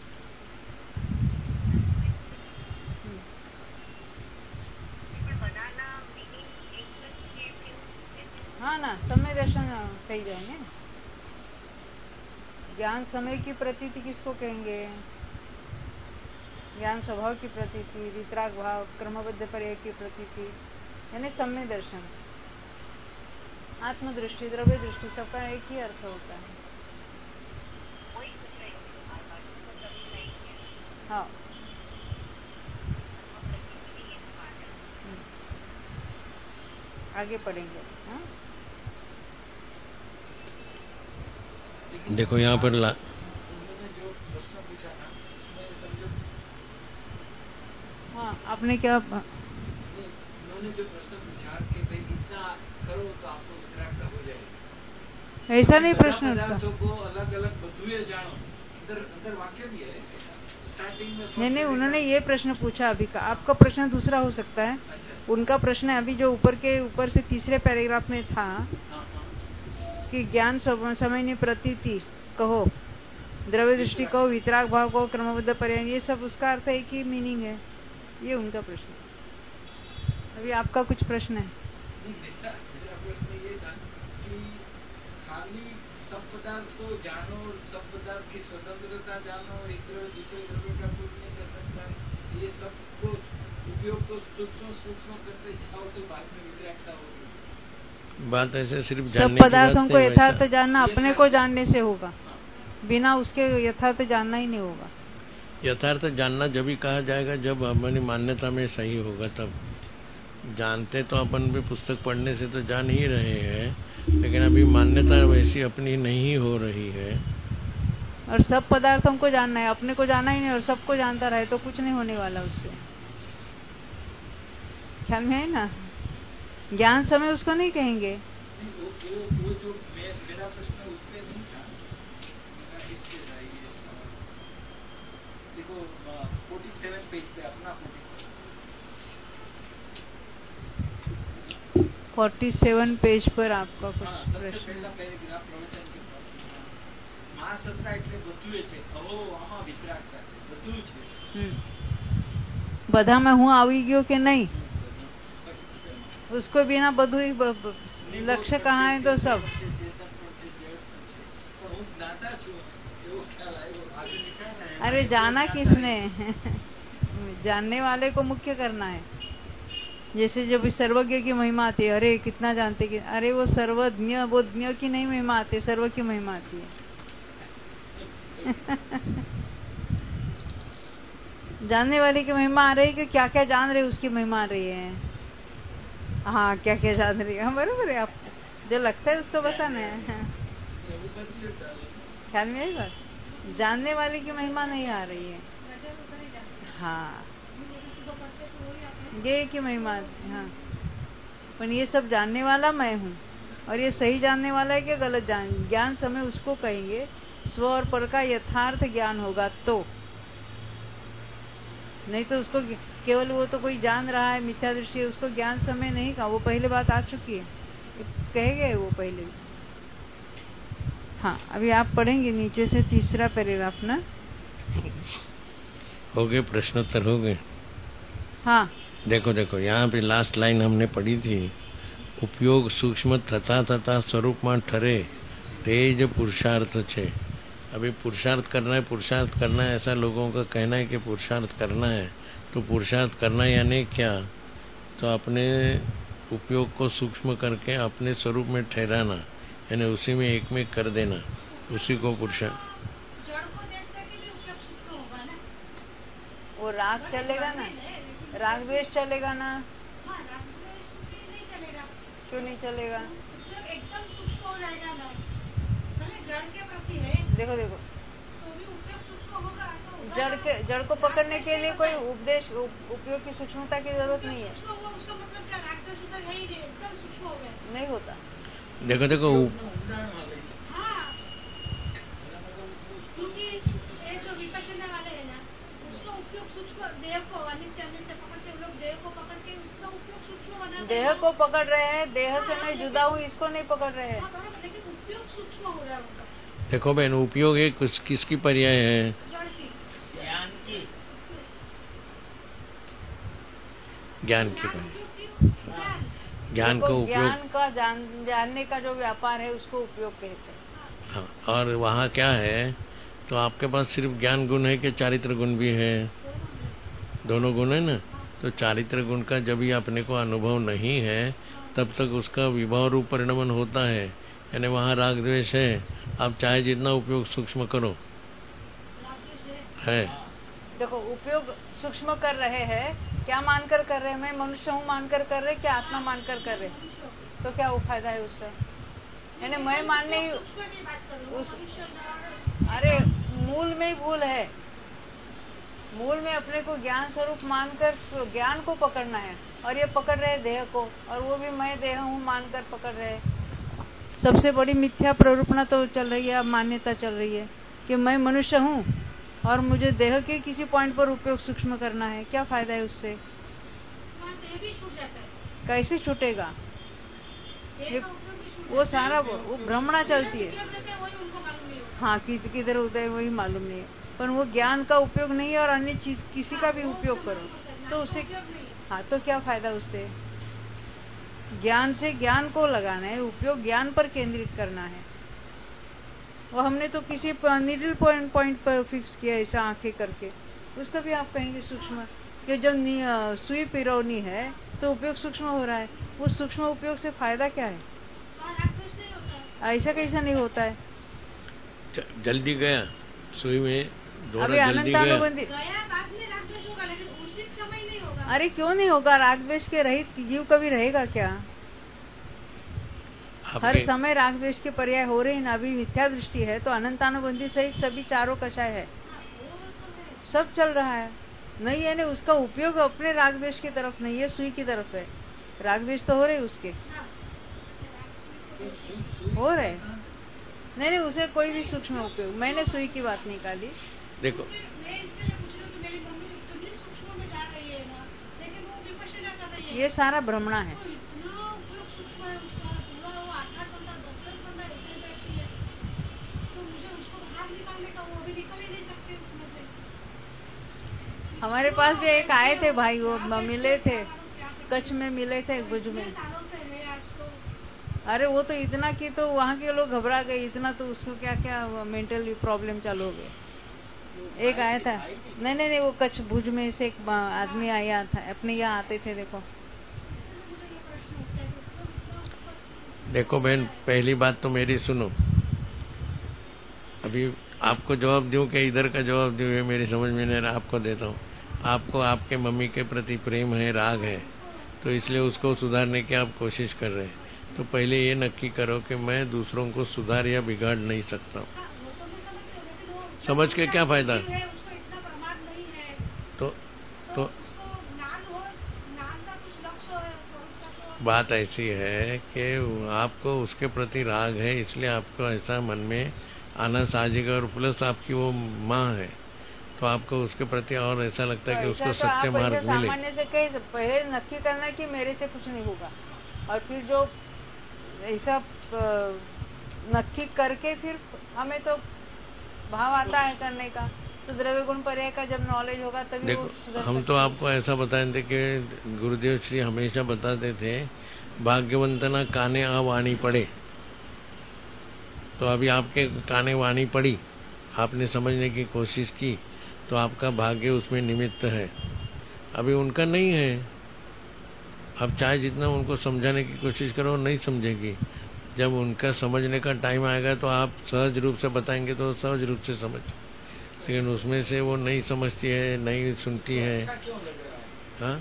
S3: हाँ ना समय दर्शन થઈ જાય ને. ज्ञान समय की प्रतीति किसको कहेंगे? ज्ञान स्वभाव की प्रतीति, वितराग भाव, क्रमबद्ध पर्याय की प्रतीति यानी सम्य दर्शन. आत्मदृष्टि, द्रव्य दृष्टि सबका एक ही अर्थ होता है. हाँ आगे पढ़ेंगे. हाँ?
S1: देखो यहाँ पर ला...
S3: हाँ आपने क्या
S4: उन्होंने जो प्रश्न पूछा कि भाई इतना करो तो आपको वितरागता हो जाएगी.
S3: ऐसा नहीं प्रश्न
S4: पदार्थों को अलग अलग बधुए जानो. अंदर अंदर वाक्य भी है स्टार्टिंग में.
S3: नहीं नहीं उन्होंने ये प्रश्न पूछा अभी का. आपका प्रश्न दूसरा हो सकता है. अच्छा. उनका प्रश्न अभी जो ऊपर के ऊपर से तीसरे पैराग्राफ में था कि ज्ञान समय ने प्रतीति कहो, द्रव्य दृष्टि कहो, वितराग भाव कहो, क्रमबद्ध पर्याय, ये सब उसका अर्थ एक ही मीनिंग है. ये उनका प्रश्न. अभी आपका कुछ प्रश्न है?
S4: मेरा प्रश्न ये था कि खाली सब पदार्थ को जानो, सब पदार्थ की स्वतंत्रता जानो, एक द्रव्य दूसरे द्रव्य का कुछ नहीं कर सकता, ये सब को उपयोग को सूक्ष्म सूक्ष्म करते जाओ तो बाद में वितरागता होगी.
S1: बात ऐसे सिर्फ
S3: सब पदार्थों को यथार्थ जानना अपने को जानने से होगा, बिना उसके यथार्थ जानना ही नहीं होगा.
S1: यथार्थ जानना जब भी कहा जाएगा जब हमारी मान्यता में सही होगा तब. जानते तो अपन भी पुस्तक पढ़ने से तो जान ही रहे हैं, लेकिन अभी मान्यता वैसी अपनी नहीं हो रही है.
S3: और सब पदार्थों को जानना है, अपने को जानना ही नहीं, और सबको जानता रहे तो कुछ नहीं होने वाला उससे. ख्याल में है ना? ज्ञान समय उसको नहीं कहेंगे.
S4: वो, वो, वो जो मे, मेरा प्रश्न उसमें नहीं था. देखो सैंतालीस पेज पे अपना
S3: सैंतालीस पेज पर आपका कुछ
S4: हाँ,
S3: प्रश्न.
S4: पहला पैराग्राफ प्रवचन के साथ महासत्ता એટલે બધું છે. કહો આમાં વિતરાગતા છે, બધું છે.
S3: બધામાં હું આવી ગયો કે નહીં उसको बिना બધું लक्ष्य कहाँ है तो सब. अरे जाना किसने? जानने वाले को मुख्य करना है. जैसे जब सर्वज्ञ की महिमा आती है, अरे कितना जानते कि अरे वो सर्वज्ञ, वो ज्ञ की नहीं महिमा आती, सर्व की महिमा आती है. जानने वाले की महिमा आ रही है कि क्या क्या जान रहे उसकी महिमा आ रही है. हाँ क्या क्या जान रही है. हाँ बराबर है. आप जो लगता है उसको बताना है. ख्याल में आई बात? जानने वाले की महिमा नहीं आ रही है. हाँ ये की महिमा. हाँ पर ये सब जानने वाला मैं हूँ, और ये सही जानने वाला है कि गलत जान. ज्ञान समय उसको कहेंगे स्व और पर का यथार्थ ज्ञान होगा तो. नहीं तो उसको केवल वो तो कोई जान रहा है, मिथ्या दृष्टि है, उसको ज्ञान समय नहीं कहा. वो पहले बात आ चुकी है. कहे गए वो पहले। हाँ, अभी आप पढ़ेंगे नीचे से तीसरा पैराग्राफ ना।
S1: हो गए, प्रश्नोत्तर हो गए।
S3: हाँ,
S1: देखो देखो यहाँ पे लास्ट लाइन हमने पढ़ी थी, उपयोग सूक्ष्म तथा तथा स्वरूप में ठरे तेज पुरुषार्थ छे। अभी पुरुषार्थ करना है, पुरुषार्थ करना है, ऐसा लोगों का कहना है कि पुरुषार्थ करना है। तो पुरुषार्थ करना यानी क्या? तो अपने उपयोग को सूक्ष्म करके अपने स्वरूप में ठहराना, यानी उसी में एक में कर देना, उसी को पुरुषार्थ।
S3: वो राग चलेगा ना, राग द्वेष चलेगा ना। क्यों नहीं चलेगा?
S2: एकदम सूक्ष्म हो जाएगा ना, जड़ के प्रति है।
S3: देखो देखो,
S2: तो भी उपयोग सूक्ष्म होगा तो
S3: जड़ के जड़ को पकड़ने के लिए कोई उपदेश उपयोग की सूक्ष्मता की जरूरत नहीं है।
S2: उसका मतलब क्या? राग द्वेष उधर है ही नहीं, एकदम सूक्ष्म हो गया।
S3: नहीं होता।
S1: देखो देखो,
S2: हाँ, क्योंकि ये जो विपश्यना वाले है ना, उसका उपयोग सूक्ष्म देह को अनित्य अनित्य पकड़ते लोग, देह को पकड़ के उसका उपयोग सूक्ष्म बना।
S3: देह को पकड़ रहे हैं, देह से मैं जुदा हूँ, इसको नहीं पकड़ रहे हैं।
S2: लेकिन उपयोग सूक्ष्म हो रहा है उनका।
S1: देखो बहन, उपयोग एक कुछ किसकी पर्याय है?
S2: जड़ की,
S4: ज्ञान की,
S1: ज्ञान की पर्याय। ज्ञान का उपयोग,
S3: ज्ञान का जान, जानने का जो व्यापार है उसको उपयोग कहते हैं।
S1: हाँ, और वहाँ क्या है? तो आपके पास सिर्फ ज्ञान गुण है कि चारित्र गुण भी है? दोनों गुण है ना। तो चारित्र गुण का जब भी अपने को अनुभव नहीं है तब तक उसका विभाव रूप परिणमन होता है, यानी वहाँ राग द्वेष है। आप चाहे जितना उपयोग सूक्ष्म करो है।
S3: देखो, उपयोग सूक्ष्म कर रहे हैं, क्या मानकर कर रहे हैं? मैं मनुष्य हूँ मानकर कर रहे, क्या आत्मा मानकर कर रहे? तो क्या वो फायदा है उससे? यानी मैं मानने ही उस, अरे मूल में ही भूल है। मूल में अपने को ज्ञान स्वरूप मानकर ज्ञान को पकड़ना है, और ये पकड़ रहे देह को, और वो भी मैं देह हूँ मानकर पकड़ रहे। सबसे बड़ी मिथ्या प्ररूपणा तो चल रही है, अब मान्यता चल रही है कि मैं मनुष्य हूँ और मुझे देह के किसी पॉइंट पर उपयोग सूक्ष्म करना है। क्या फायदा है उससे? कैसे छूटेगा? ये वो सारा वो भ्रमणा चलती है। हाँ, किधर उदय वही मालूम नहीं है, पर वो ज्ञान का उपयोग नहीं है और अन्य चीज किसी का भी उपयोग करो तो उससे, हाँ, तो क्या फायदा उससे? ज्ञान से ज्ञान को लगाना है, उपयोग ज्ञान पर केंद्रित करना है। वो हमने तो किसी निडल पॉइंट पॉइंट पर फिक्स किया ऐसा आंखें करके, उसका भी आप कहेंगे सूक्ष्म। कि जब सुई पिरोनी है तो उपयोग सूक्ष्म हो रहा है, वो सूक्ष्म उपयोग से फायदा क्या है? ऐसा कैसा नहीं होता है?
S1: जल्दी गया सुई में,
S3: अभी अनंतानुबंधी। अरे क्यों नहीं होगा? राग द्वेष के रहित जीव कभी रहेगा क्या? हर समय राग द्वेष के पर्याय हो रहे हैं ना। अभी मिथ्या दृष्टि है तो अनंतानुबंधी सहित सभी चारों कषाय है, सब चल रहा है। नहीं है ना, उसका उपयोग अपने राग द्वेष की तरफ नहीं है, सुई की तरफ है। राग द्वेष तो हो रहे उसके, हो रहे। नहीं नहीं, उसे कोई भी सूक्ष्म उपयोग, मैंने सुई की बात निकाली।
S1: देखो
S3: ये सारा भ्रमणा है। हमारे पास भी एक आए थे भाई, वो मिले थे, कच्छ में मिले थे, भुज में। अरे वो तो इतना कि तो वहाँ के लोग घबरा गए इतना, तो उसको क्या क्या मेंटल प्रॉब्लम चालू हो गए। एक आया था, नहीं नहीं नहीं, वो कच्छ भुज में से एक आदमी आया था, अपने यहाँ आते थे। देखो
S1: देखो बहन, पहली बात तो मेरी सुनो। अभी आपको जवाब दूं कि इधर का जवाब दूं, ये मेरी समझ में नहीं रहा, आपको देता हूँ। आपको आपके मम्मी के प्रति प्रेम है, राग है, तो इसलिए उसको सुधारने की आप कोशिश कर रहे हैं। तो पहले ये नक्की करो कि मैं दूसरों को सुधार या बिगाड़ नहीं सकता हूँ। समझ के क्या फायदा? तो तो बात ऐसी है कि आपको उसके प्रति राग है, इसलिए आपको ऐसा मन में आना साहजिक है। और प्लस आपकी वो माँ है तो आपको उसके प्रति और ऐसा लगता है कि उसको सत्य मार्ग मिले।
S3: सामान्य से कहीं पहले नक्की करना कि मेरे से कुछ नहीं होगा, और फिर जो ऐसा नक्की करके फिर हमें तो भाव आता है करने का। तो द्रव्य गुण पर्याय का जब नॉलेज होगा तभी
S1: देखो, हम तो आपको ऐसा बताए थे कि गुरुदेव श्री हमेशा बताते थे भाग्यवंतना काने आ वाणी पड़े। तो अभी आपके काने वाणी पड़ी, आपने समझने की कोशिश की, तो आपका भाग्य उसमें निमित्त है। अभी उनका नहीं है, आप चाहे जितना उनको समझाने की कोशिश करो नहीं समझेगी। जब उनका समझने का टाइम आएगा तो आप सहज रूप से बताएंगे तो सहज रूप से समझ, लेकिन उसमें से वो नहीं समझती है, नहीं सुनती है। हाँ,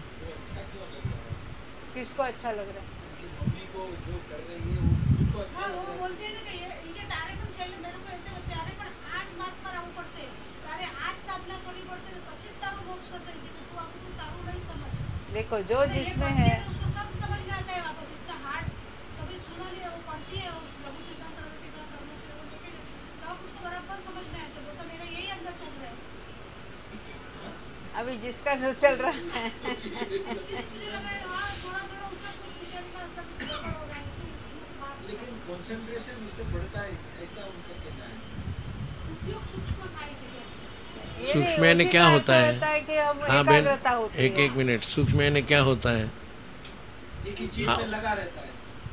S3: किसको अच्छा लग रहा है?
S4: मम्मी को जो कर रही है उनको अच्छा
S2: हाँ,
S4: लग
S2: वो
S4: रहा है।
S2: बोलते हैं ना कि ये इनके तारे पण छेल्ले मेरे को ऐसे होते अरे पण आठ बात पर आવું પડશે તારે આઠ સાધના કરવી પડશે ને પછી જ તારું મોક્ષ થશે કે તું આપણું તારું નહીં સમજ।
S3: देखो जो
S2: ये
S3: जिसमें
S2: पढ़ती
S3: है,
S2: तो उसको सब समझ में आता है वापस। इसका हार्ड कभी सुना नहीं है, वो पढ़ती है और लघु सिद्धांत सरस्वती का कर्म से वो लेके तब उसको बराबर समझ में आता है। वो तो मेरा यही अंदर चल रहा है।
S3: अभी जिसका जो चल रहा है
S4: लेकिन कंसंट्रेशन उससे बढ़ता है, ऐसा उनका कहना है।
S3: ये नहीं,
S1: सूक्ष्म यानी
S3: उसी
S1: क्या
S3: का
S1: होता
S3: अर्थ
S1: है?
S3: होता है कि हम
S1: हाँ बहन,
S3: एकाग्रता होती
S1: एक
S3: है।
S1: एक मिनट, सूक्ष्म यानी क्या होता है?
S4: एक ही चीज
S1: हाँ।
S4: में लगा रहता है।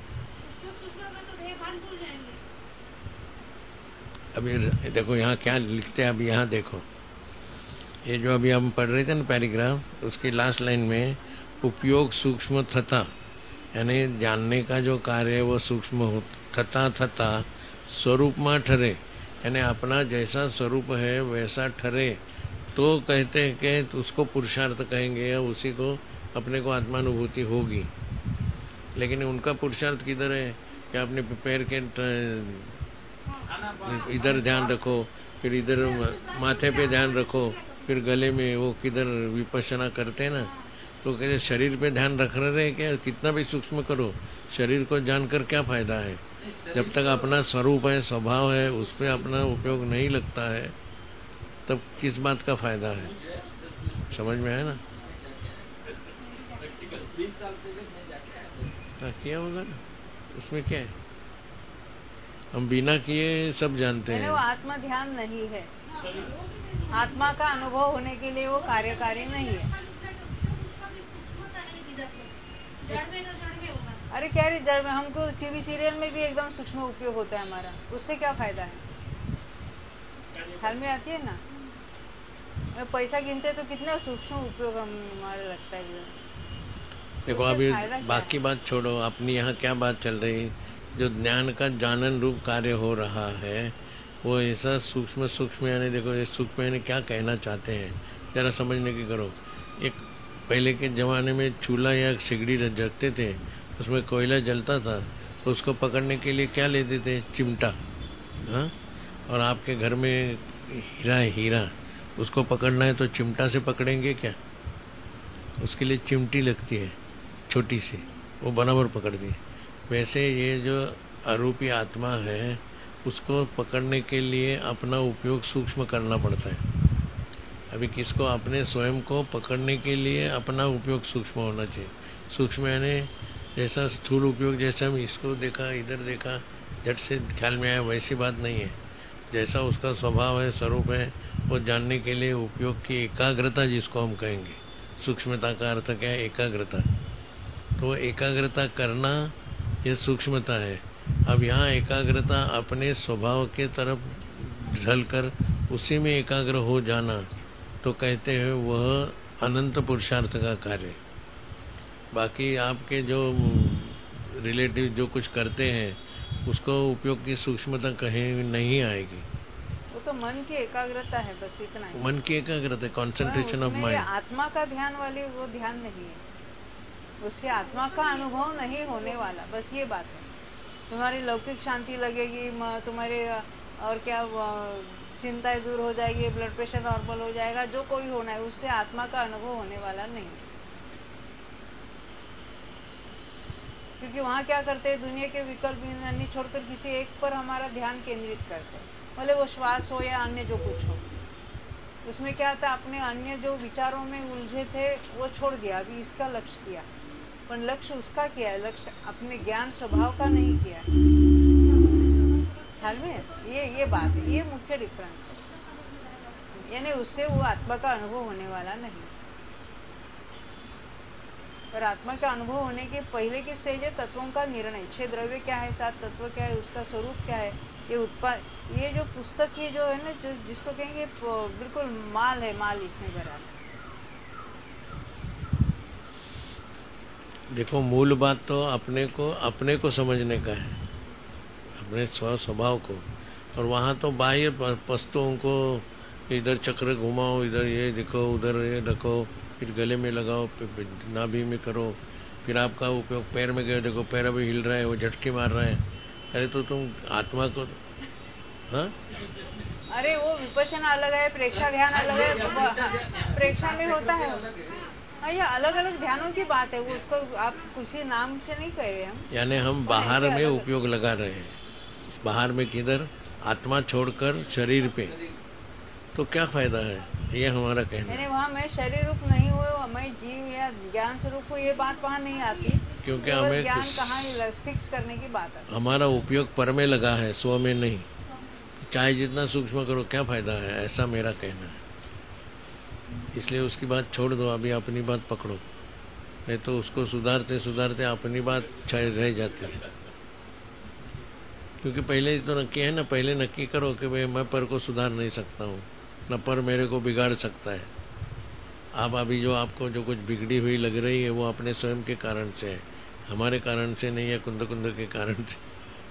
S1: अभी देखो यहाँ क्या लिखते हैं, अभी यहाँ देखो, ये जो अभी हम पढ़ रहे थे ना पैराग्राफ, उसकी लास्ट लाइन में उपयोग सूक्ष्म थता, यानी जानने का जो कार्य है वो सूक्ष्म हो थता थता स्वरूप में ठरे, यानी अपना जैसा स्वरूप है वैसा ठरे तो कहते हैं कि उसको पुरुषार्थ कहेंगे या उसी को अपने को आत्मानुभूति होगी। लेकिन उनका पुरुषार्थ किधर है कि अपने पैर के इधर ध्यान रखो, फिर इधर माथे पे ध्यान रखो, फिर गले में, वो किधर विपश्यना करते हैं ना, तो कहते शरीर पे ध्यान रख रहे हैं क्या? कितना भी सूक्ष्म करो, शरीर को जानकर क्या फायदा है? जब तक अपना स्वरूप है, स्वभाव है, उस पर अपना उपयोग नहीं लगता है, तब किस बात का फायदा है? समझ में आया ना? हाँ, किया होगा ना, उसमें क्या है? हम बिना किए सब जानते हैं।
S3: वो आत्मा ध्यान नहीं है, आत्मा का अनुभव होने के लिए वो कार्यकारी नहीं है। अरे क्या रे जड़ में, हमको टीवी सीरियल में भी एकदम सूक्ष्म उपयोग होता है हमारा, उससे क्या फायदा है? ख्याल में आती है ना, पैसा गिनते तो कितना सूक्ष्म उपयोग हमारे लगता है।
S1: देखो अभी बाकी बात छोड़ो, अपनी यहाँ क्या बात चल रही, जो ज्ञान का जानन रूप कार्य हो रहा है वो ऐसा सूक्ष्म सूक्ष्म, यानी देखो ये सूक्ष्म यानी क्या कहना चाहते हैं जरा समझने की करो। एक पहले के जमाने में चूल्हा या सिगड़ी जगते थे, उसमें कोयला जलता था, तो उसको पकड़ने के लिए क्या लेते थे? चिमटा। हाँ, और आपके घर में हीरा है, हीरा, उसको पकड़ना है तो चिमटा से पकड़ेंगे क्या? उसके लिए चिमटी लगती है छोटी सी, वो बराबर पकड़ती है। वैसे ये जो अरूपी आत्मा है उसको पकड़ने के लिए अपना उपयोग सूक्ष्म करना पड़ता है। अभी किसको? अपने स्वयं को पकड़ने के लिए अपना उपयोग सूक्ष्म होना चाहिए। सूक्ष्म यानी जैसा स्थूल उपयोग, जैसे हम इसको देखा, इधर देखा, झट से ख्याल में आया, वैसी बात नहीं है। जैसा उसका स्वभाव है, स्वरूप है, वो जानने के लिए उपयोग की एकाग्रता जिसको हम कहेंगे, सूक्ष्मता का अर्थ क्या है? एकाग्रता। तो एकाग्रता करना ये सूक्ष्मता है। अब यहाँ एकाग्रता अपने स्वभाव के तरफ ढलकर उसी में एकाग्र हो जाना, तो कहते हैं वह अनंत पुरुषार्थ का कार्य। बाकी आपके जो रिलेटिव जो कुछ करते हैं उसको उपयोग की सूक्ष्मता कहीं नहीं आएगी।
S3: वो तो मन की एकाग्रता है, बस इतना ही।
S1: मन की एकाग्रता, कॉन्सेंट्रेशन ऑफ माइंड।
S3: आत्मा का ध्यान वाली वो ध्यान नहीं है, उससे आत्मा का अनुभव नहीं होने वाला, बस ये बात है। तुम्हारी लौकिक शांति लगेगी, तुम्हारे और क्या चिंताएं दूर हो जाएगी, ब्लड प्रेशर नॉर्मल हो जाएगा, जो कोई होना है, उससे आत्मा का अनुभव होने वाला नहीं। क्योंकि वहाँ क्या करते हैं, दुनिया के विकल्प अन्य छोड़कर किसी एक पर हमारा ध्यान केंद्रित करते हैं, भले वो श्वास हो या अन्य जो कुछ हो। उसमें क्या था, अपने अन्य जो विचारों में उलझे थे वो छोड़ दिया, अभी इसका लक्ष्य किया, पर लक्ष्य उसका किया है, लक्ष्य अपने ज्ञान स्वभाव का नहीं किया है। ख्याल में ये ये बात है, ये मुख्य डिफरेंस है। यानी उससे वो आत्मा का अनुभव होने वाला नहीं। पर आत्मा का अनुभव होने के पहले की स्टेज है तत्वों का निर्णय। छह द्रव्य क्या है, सात तत्व क्या है, उसका स्वरूप क्या है, ये उत्पाद, ये जो पुस्तक ये जो है ना, जो जिसको कहेंगे बिल्कुल माल है, माल इसमें भरा है।
S1: देखो, मूल बात तो अपने को अपने को समझने का है, अपने स्व स्वभाव को। और वहां तो बाह्य वस्तुओं को इधर चक्र घुमाओ, इधर ये देखो, उधर ये देखो, फिर गले में लगाओ, फिर नाभि में करो, फिर आपका उपयोग पैर में गए, देखो पैर अभी हिल रहा है, वो झटके मार रहा है। अरे तो तुम आत्मा को, हाँ?
S3: अरे वो विपश्यना अलग है, प्रेक्षा ध्यान अलग है। प्रेक्षा में होता है हाँ, ये अलग अलग ध्यानों की बात है। वो उसको आप किसी नाम से नहीं कह रहे हम।
S1: यानी हम बाहर में उपयोग लगा रहे हैं। बाहर में किधर? आत्मा छोड़कर शरीर पे, तो क्या फायदा है? ये हमारा कहना है।
S3: वहाँ मैं शरीर रूप नहीं हुए, मैं जीव या ज्ञान स्वरूप हूँ, ये बात वहाँ नहीं आती।
S1: क्योंकि हमें
S3: ज्ञान कहाँ फिक्स करने की बात है।
S1: हमारा उपयोग पर में लगा है, स्व में नहीं। चाहे जितना सूक्ष्म करो, क्या फायदा है? ऐसा मेरा कहना है। इसलिए उसकी बात छोड़ दो, अभी अपनी बात पकड़ो, नहीं तो उसको सुधारते सुधारते अपनी बात रह जाती है। क्योंकि पहले तो नक्की है ना, पहले नक्की करो कि भाई मैं पर को सुधार नहीं सकता हूँ, न पर मेरे को बिगाड़ सकता है। आप अभी जो आपको जो कुछ बिगड़ी हुई लग रही है, वो अपने स्वयं के कारण से है, हमारे कारण से नहीं है, कुंद कुंद के कारण से।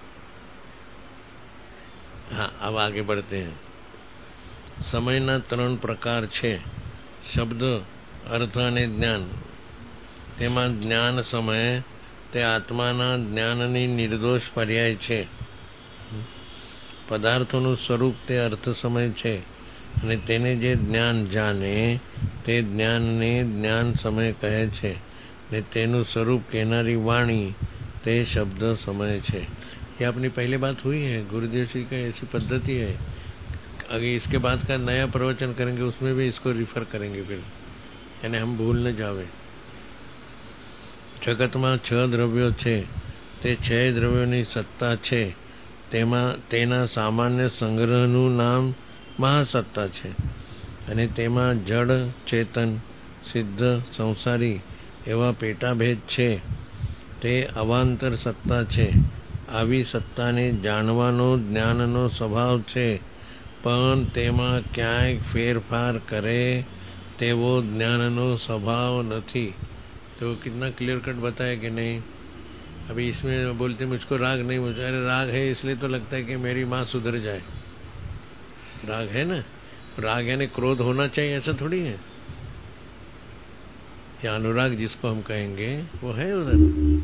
S1: हाँ, अब आगे बढ़ते हैं। समयना त्रण प्रकार छे, शब्द, अर्थ અને જ્ઞાન। તેમાં જ્ઞાન સમય તે આત્માના જ્ઞાનની નિર્દોષ પર્યાય છે। પદાર્થોનું સ્વરૂપ તે અર્થ સમય છે અને તેને જે જ્ઞાન જાણે તે જ્ઞાનને જ્ઞાન સમય કહે છે ને તેનું સ્વરૂપ કહેનારી વાણી તે શબ્દ સમય છે। ये अपनी पहले बात हुई है। गुरुदेव जी का ऐसी पद्धति है। अगर इसके बाद का नया प्रवचन करेंगे उसमें भी इसको रिफर करेंगे, फिर यानी हम भूल न जावे। जगतમાં છ દ્રવ્યો છે, તે છ દ્રવ્યોની સત્તા છે, તેમાં તેના સામાન્ય સંગ્રહનું નામ મહાસત્તા છે અને તેમાં જડ, ચેતન, સિદ્ધ, સંસારી એવા પેટાભેદ છે, તે અવાંતર સત્તા છે। આવી સત્તાને જાણવાનો જ્ઞાનનો સ્વભાવ છે, પણ તેમાં ક્યાંય ફેરફાર કરે તેવો ज्ञाननो स्वभाव नहीं। तो कितना क्लियर कट बताया कि नहीं? अभी इसमें बोलते मुझको राग नहीं, मुझे अरे राग है इसलिए तो लगता है कि मेरी माँ सुधर जाए। राग है ना, राग यानी क्रोध होना चाहिए, ऐसा थोड़ी है। या अनुराग जिसको हम कहेंगे वो है उधर।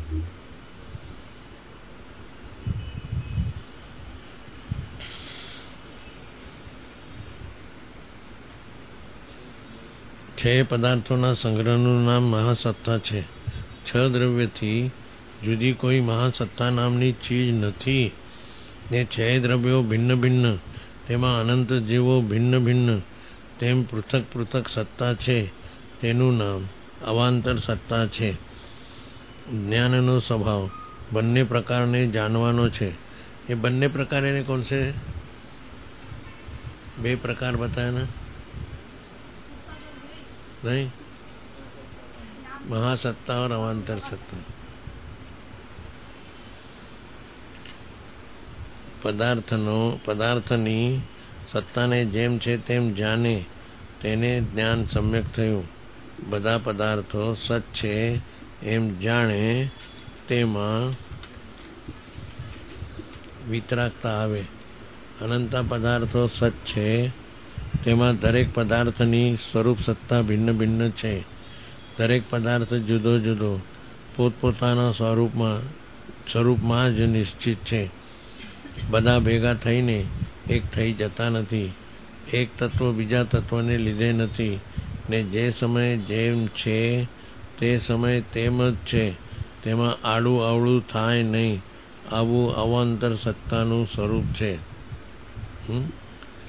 S1: छह पदार्थों संग्रहનું नाम महासत्ता है। छ द्रव्यथी जुदी कोई महासत्ता नामनी चीज नहीं ने छह द्रव्यों भिन्न भिन्न तेमा अनंत जीवो भिन्न भिन्न तेम पृथक पृथक सत्ता है, तेनु नाम अवांतर सत्ता है। ज्ञाननो स्वभाव बन्ने प्रकार ने जानवानो छे। ये बन्ने प्रकार ने कौन से बे प्रकार बताया ना? नहीं, महासत्ता और अवांतर सत्ता। पदार्थनो पदार्थनी सत्ताने जेम छे तेम जाने तेने ज्ञान सम्यक थयुं। बधा पदार्थो सच छे एम जाने तेमा वितरागता आवे। अनंता पदार्थो सच छे तेमा दरेक पदार्थनी स्वरूप सत्ता भिन्न भिन्न छे। दरेक पदार्थ जुदो जुदो पोतपोताना स्वरूपमां स्वरूपमां ज निश्चित छे। बधा भेगा थईने एक थई जता नथी। एक तत्व बीजा तत्वने लीधे नथी ने जे समय जेम छे ते समय तेम ज छे, तेमां आडू अवळू थाय नहीं। आवुं अवांतर सत्तानुं स्वरूप छे। हम्म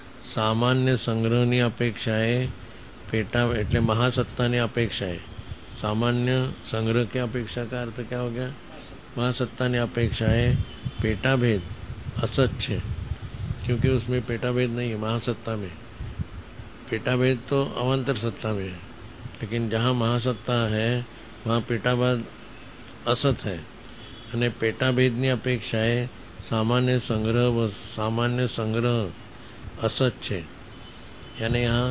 S1: सामान्य संग्रहनी अपेक्षाए पेटा एटले महासत्तानी अपेक्षाए सामान्य संग्रह की अपेक्षा का अर्थ क्या हो गया? महासत्ता ने अपेक्षा है पेटा भेद असत है, क्योंकि उसमें पेटा भेद नहीं है। महासत्ता में पेटा भेद तो अवांतर सत्ता में है, लेकिन जहाँ महासत्ता है वहाँ पेटाभेद असत है અને પેટા ભેદની અપેક્ષાએ सामान्य संग्रह व सामान्य संग्रह असत है, यानी यहाँ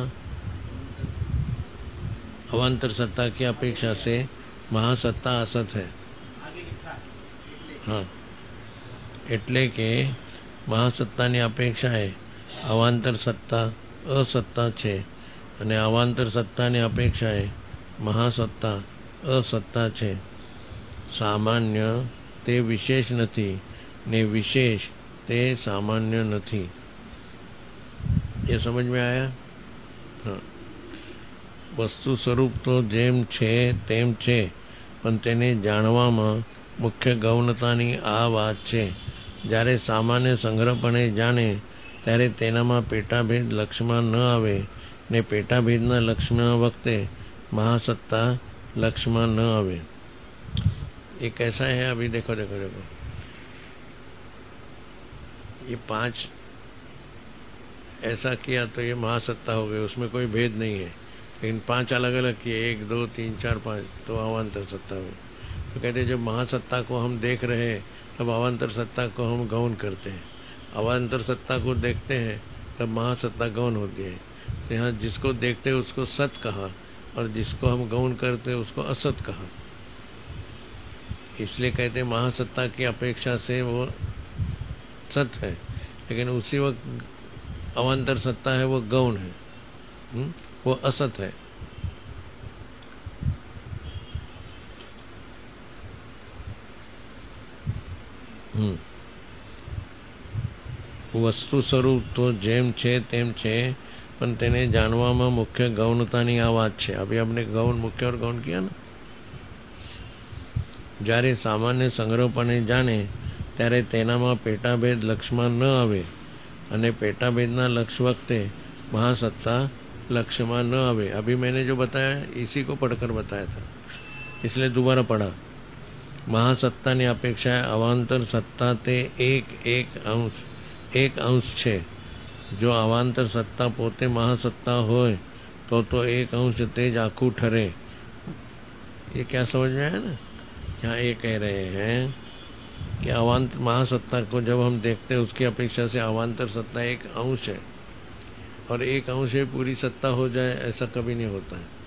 S1: अवांतर सत्ता की अपेक्षा से महासत्ता असत है। हाँ, એટલે કે મહાસત્તાની અપેક્ષાએ અવાંતર સત્તા અસત્તા છે અને અવાંતર સત્તાની અપેક્ષાએ મહાસત્તા असत्ता છે। सामान्य તે વિશેષ નથી ने विशेष તે सामान्य નથી। ये समझ में आया? हाँ। वस्तु स्वरूप तो जेम छे तेम छे, पण તેને જાણવામાં મુખ્ય ગૌણતાની આ વાત છે। જ્યારે સામાન્ય સંગ્રહપણે જાણે ત્યારે તેનામાં પેટાભેદ લક્ષમાં ન આવે ને પેટાભેદના લક્ષના વખતે महासत्ता लक्ष्य न आवे। ये कैसा है? अभी देखो देखो देखो ये पांच ऐसा किया तो ये महासत्ता हो गई, उसमें कोई भेद नहीं है। लेकिन पांच अलग अलग किए, एक दो तीन चार पांच, तो अवांतर सत्ता हुई। तो कहते जब महासत्ता को हम देख रहे हैं तब अवांतर सत्ता को हम गौण करते हैं, अवांतर सत्ता को देखते हैं तब महासत्ता गौण होती है। तो यहाँ जिसको देखते हैं उसको सत कहा और जिसको हम गौण करते हैं उसको असत कहा। इसलिए कहते हैं महासत्ता की अपेक्षा से वो सत है, लेकिन उसी वक्त अवांतर सत्ता है वो गौण है, हुँ? वो असत है। हम्म वस्तु स्वरूप तो जेम छे तेम छे, पण तेने जानवामां मुख्य गौणतानी आ वात छे। अभी हमने गौण मुख्य और गौण किया ना। જ્યારે સામાન્ય સંગ્રહપણે જાણે ત્યારે તેનામાં પેટાભેદ લક્ષમાં ન આવે અને પેટાભેદના લક્ષ વખતે महासत्ता लक्ष्यમાં न आवे। अभी मैंने जो बताया इसी को पढ़कर बताया था, इसलिए दोबारा पढ़ा। महासत्ताની अपेक्षा अवांतर सत्ता ते एक एक अंश एक अंश छे। जो अवांतर सत्ता पोते महासत्ता होय तो तो एक अंश तेज आखू ठरे। ये क्या समझ में आया ना? यहाँ ये कह रहे हैं कि अवांत महासत्ता को जब हम देखते हैं उसकी अपेक्षा से अवांतर सत्ता एक अंश है, और एक अंश है पूरी सत्ता हो जाए ऐसा कभी नहीं होता है।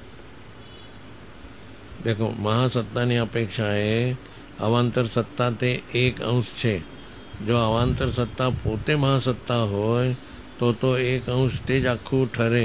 S1: देखो महासत्तानी अपेक्षाए अवांतर सत्ता ते एक अंश छे। जो अवांतर सत्ता पोते महासत्ता होय तो तो एक अंश तेज आखू ठरे।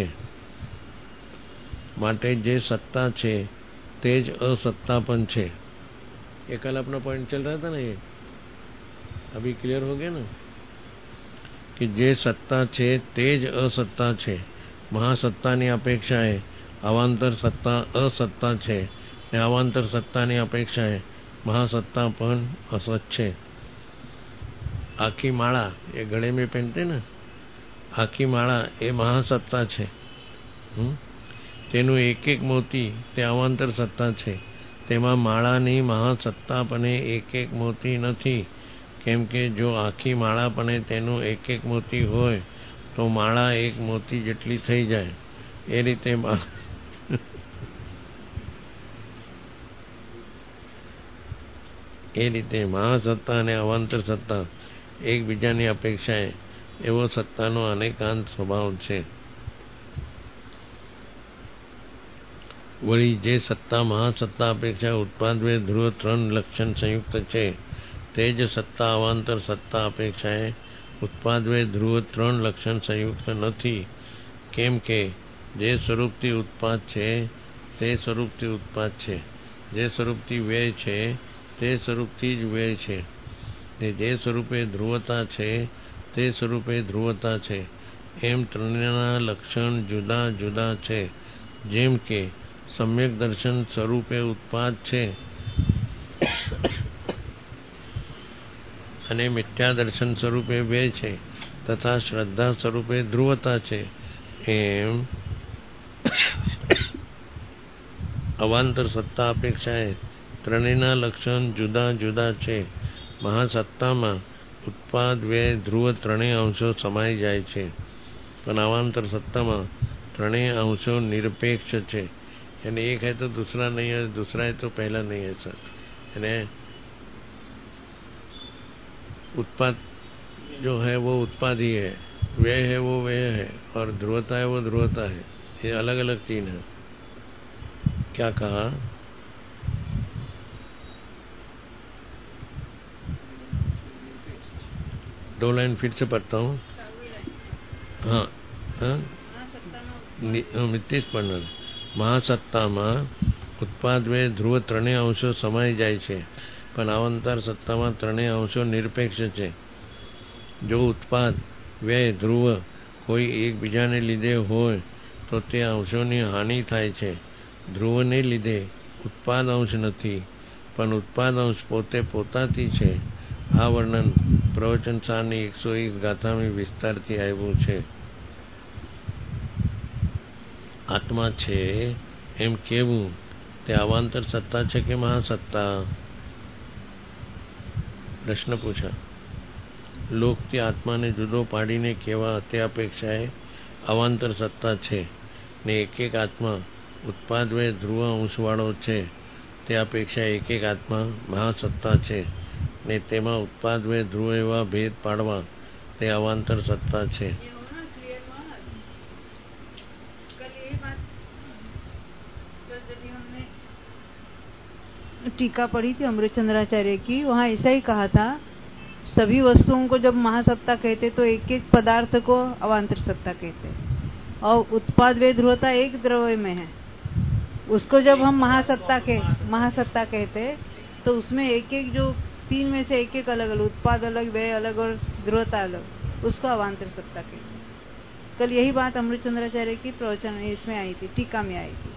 S1: माटे जे सत्ता छे तेज असत्ता पण छे। ये कल अपना पॉइंट चल रहा था ना, ये अभी क्लियर हो गया ना कि जे सत्ता छे तेज असत्ता छे। महासत्तानी अपेक्षाए अवांतर सत्ता असत्ता छे ने अवांतर सत्तानी अपेक्षाए महासत्ता पण असत छे। आखी माळा ये गळे में पहनते ना, आखी माळा ए महासत्ता छे। तेनु एक एक मोती ते अवांतर सत्ता छे। तेमां माळानी महासत्तापणे एक एक मोती नथी, केम के जो आखी माळापणे तेनु एक एक मोती होय तो माळा एक मोती जेटली थई जाय। ए रीते ए रीते महासत्ता अने अवांतर सत्ता एकबीजानी अपेक्षाए एवो सत्तानो अनेकांत स्वभाव छे। वળી જે સત્તા મહાસત્તા અપેક્ષા ઉત્પાદવે ધ્રુવ ત્રણ લક્ષણ સંયુક્ત છે તે જ સત્તા અવાંતર સત્તા અપેક્ષાએ ઉત્પાદવે ધ્રુવ ત્રણ લક્ષણ સંયુક્ત નથી। કેમ કે જે સ્વરૂપથી ઉત્પાદ છે તે સ્વરૂપથી ઉત્પાદ છે, જે સ્વરૂપથી વ્યય છે તે સ્વરૂપથી જ વ્યય છે, ને જે સ્વરૂપે ધ્રુવતા છે તે સ્વરૂપે ધ્રુવતા છે। એમ ત્રણેયના લક્ષણ જુદા જુદા છે। જેમ કે सम्यक दर्शन स्वरूपे उत्पाद छे अने मिथ्या दर्शन स्वरूपे व्यय छे तथा श्रद्धा स्वरूपे ध्रुवता छे। एम અવાંતર સત્તા અપેક્ષાએ ત્રણેયના લક્ષણ જુદા જુદા છે. મહાસત્તામાં ઉત્પાદ વ્યય ધ્રુવ ત્રણેય અંશો સમાઈ જાય છે, પણ અવાંતર સત્તામાં ત્રણेय अंशों निरपेक्ष છે. यानी एक है तो दूसरा नहीं है, दूसरा है तो पहला नहीं है सर. यानी उत्पाद जो है वो उत्पाद ही है, व्यय है वो व्यय है, और ध्रुवता है वो ध्रुवता है. ये अलग अलग चीज है. क्या कहा? दो लाइन फिर से पढ़ता हूँ. हाँ हाँ મિત્તીસ પન્નર. મહાસત્તામાં ઉત્પાદ વ્યય ધ્રુવ ત્રણેય અંશો સમાઈ જાય છે, પણ અવાંતર સત્તામાં ત્રણેય અંશો નિરપેક્ષ છે. જો ઉત્પાદ વ્યય ધ્રુવ કોઈ એકબીજાને લીધે હોય તો તે અંશોની હાનિ થાય છે. ધ્રુવને લીધે ઉત્પાદ અંશ નથી, પણ ઉત્પાદ અંશ પોતે પોતાથી છે. આ વર્ણન પ્રવચન સારની એકસો એક ગાથામાં વિસ્તારથી આવ્યું છે. આત્મા છે એમ કેવું તે અવાંતર સત્તા છે કે મહાસત્તા? પ્રશ્ન પૂછા. લોકથી આત્માને જુદો પાડીને કહેવા તે અપેક્ષાએ અવાંતર સત્તા છે, ને એક એક આત્મા ઉત્પાદ વ્યય ધ્રુવ અંશવાળો છે તે અપેક્ષા એક એક આત્મા મહાસત્તા છે, ને તેમાં ઉત્પાદ વ્યય ધ્રુવ એવા ભેદ પાડવા તે અવાંતર સત્તા છે.
S3: टीका पढ़ी थी अमृतचंद्राचार्य की, वहाँ ऐसा ही कहा था, सभी वस्तुओं को जब महासत्ता कहते तो एक एक पदार्थ को अवांतर सत्ता कहते, और उत्पाद वे ध्रुवता एक द्रव्य में है, उसको जब हम महासत्ता के महासत्ता कहते तो उसमें एक एक जो तीन में से एक एक अलग अलग, उत्पाद अलग, व्यय अलग और ध्रुवता अलग, उसको अवांतर सत्ता कहते. कल यही बात अमृतचंद्राचार्य की प्रवचन इसमें आई थी, टीका में आई थी.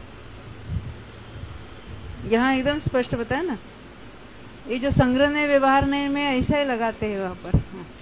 S3: यहाँ एकदम स्पष्ट बताया ना, ये जो संग्रह ने व्यवहार ने में ऐसा ही लगाते हैं वहां पर.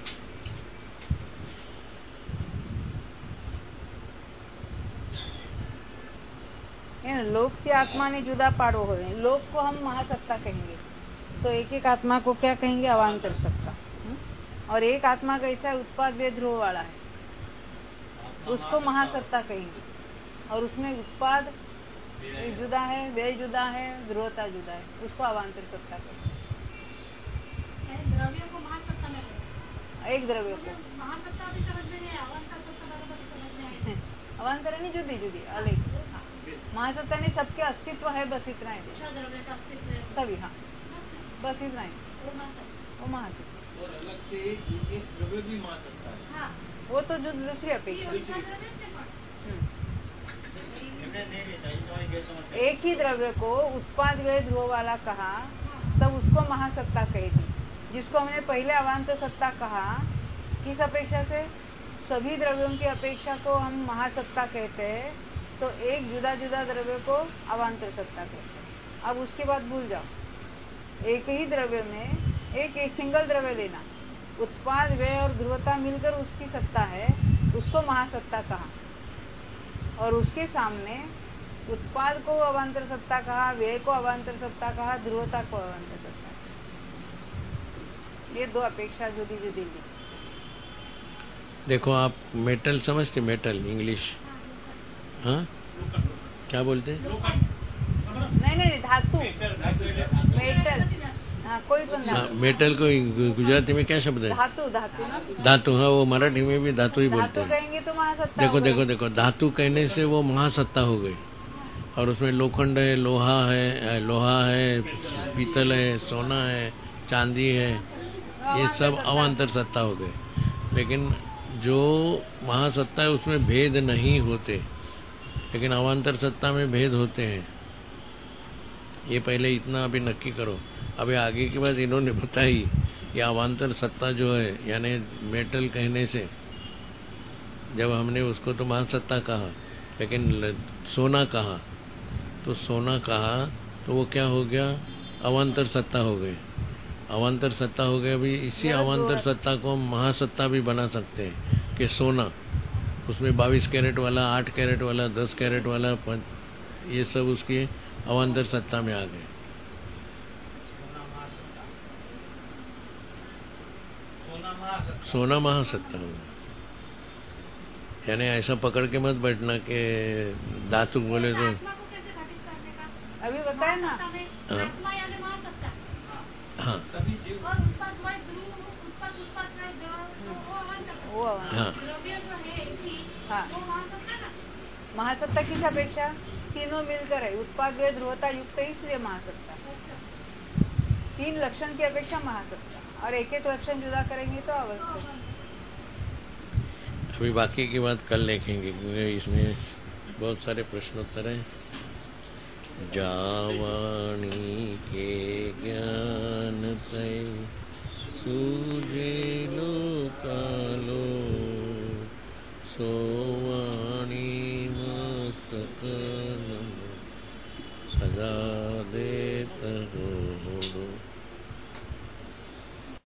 S3: हाँ. लोक की आत्मा ने जुदा पाड़ो हो, लोक को हम महासत्ता कहेंगे तो एक एक आत्मा को क्या कहेंगे? अवांतर सत्ता. और एक आत्मा कैसा है? उत्पाद व्यय ध्रुव वाला है, उसको महासत्ता कहेंगे, और उसमें उत्पाद जुदा है, व्यय जुदा है, ध्रुवता जुदा है, उसको अवांतर सत्ता कहते हैं.
S2: द्रव्य को महासत्ता में
S3: एक द्रव्य को
S2: महासत्ता भी समझ में नहीं है, अवांतर सत्ता बराबर समझ में आई.
S3: अवांतर नहीं, जुदी जुदी अलग. महासत्ता ने सबके अस्तित्व है, बस इतना ही.
S2: द्रव्य का अस्तित्व है
S3: सभी. हाँ, बस इतना ही. वो महासत्ता
S4: और अलग से एक द्रव्य भी महासत्ता है.
S2: हाँ,
S3: वो तो जो दूसरी अपेक्षा. एक ही द्रव्य को उत्पाद व्यय ध्रुव वाला कहा तब उसको महासत्ता कही थी, जिसको हमने पहले अवांतर सत्ता कहा. किस अपेक्षा से? सभी द्रव्यों की अपेक्षा को हम महासत्ता कहते हैं, तो एक जुदा जुदा द्रव्य को अवांतर सत्ता कहते हैं. अब उसके बाद भूल जाओ, एक ही द्रव्य में एक एक सिंगल द्रव्य लेना, उत्पाद व्यय और ध्रुवता मिलकर उसकी सत्ता है, उसको महासत्ता कहा. और उसके सामने उत्पाद को अवांतर सत्ता कहा, व्यय को अवांतर सत्ता कहा, ध्रुवता को अवांतर सत्ता कहा. ये दो अपेक्षा जुदी जुदी ली.
S1: देखो आप मेटल समझते? मेटल इंग्लिश हाँ क्या बोलते हैं?
S3: नहीं नहीं धातु, मेटल. हाँ, कोई पण
S1: हाँ, मेटल को गुजराती में क्या शब्द है?
S3: धातु. धातु ना,
S1: धातु. हाँ, वो मराठी में भी धातु ही बोलते
S3: धातु
S1: हैं.
S3: कहेंगे तो महासत्ता.
S1: देखो देखो देखो, धातु कहने से वो महासत्ता हो गई, और उसमें लोखंड है, लोहा है, लोहा है, पीतल है, सोना है, चांदी है, ये सब अवांतर सत्ता हो गए. लेकिन जो महासत्ता है उसमें भेद नहीं होते, लेकिन अवांतर सत्ता में भेद होते हैं. ये पहले इतना अभी नक्की करो. अभी आगे की बात इन्होंने बताई, ये अवांतर सत्ता जो है, यानी मेटल कहने से जब हमने उसको तो महासत्ता कहा, लेकिन सोना कहा तो सोना कहा तो वो क्या हो गया? अवांतर सत्ता हो गई. अवांतर सत्ता हो गया. अभी इसी अवांतर सत्ता को हम महासत्ता भी बना सकते हैं कि सोना, उसमें बाईस कैरेट वाला, आठ कैरेट वाला, दस कैरेट वाला, ये सब उसकी अवान्तर सत्ता में आ गए। सोना महासत्ता हो, यानी ऐसा पकड़ के मत बैठना कि दातुक बोले तो।
S2: आत्मा को कैसे घटित करने का?
S3: अभी बताया ना।
S2: आत्मा में आत्मा यानी महासत्ता।
S1: हाँ
S4: सभी जीव
S2: और उत्पादमय ध्रुव, उत्पाद उत्पादमय द्रव, तो वो महासत्ता।
S3: वो अवान्तर।
S1: हाँ
S2: द्रव्य जो है इसी,
S3: हाँ।
S2: वो महासत्ता ना।
S3: महासत्ता किस अपेक्षा? तीनों मिलकर है, उत्पाद वे ध्रुवता युक्त है, इसलिए महासत्ता। तीन लक्षण की अपेक्षा महासत्ता, और एक एक लक्षण जुदा करेंगे तो अवस्था।
S1: अभी बाकी की बात कल देखेंगे, क्योंकि इसमें बहुत सारे प्रश्नोत्तर हैं। जावाणी के ज्ञान तय सूझे लो कालो सो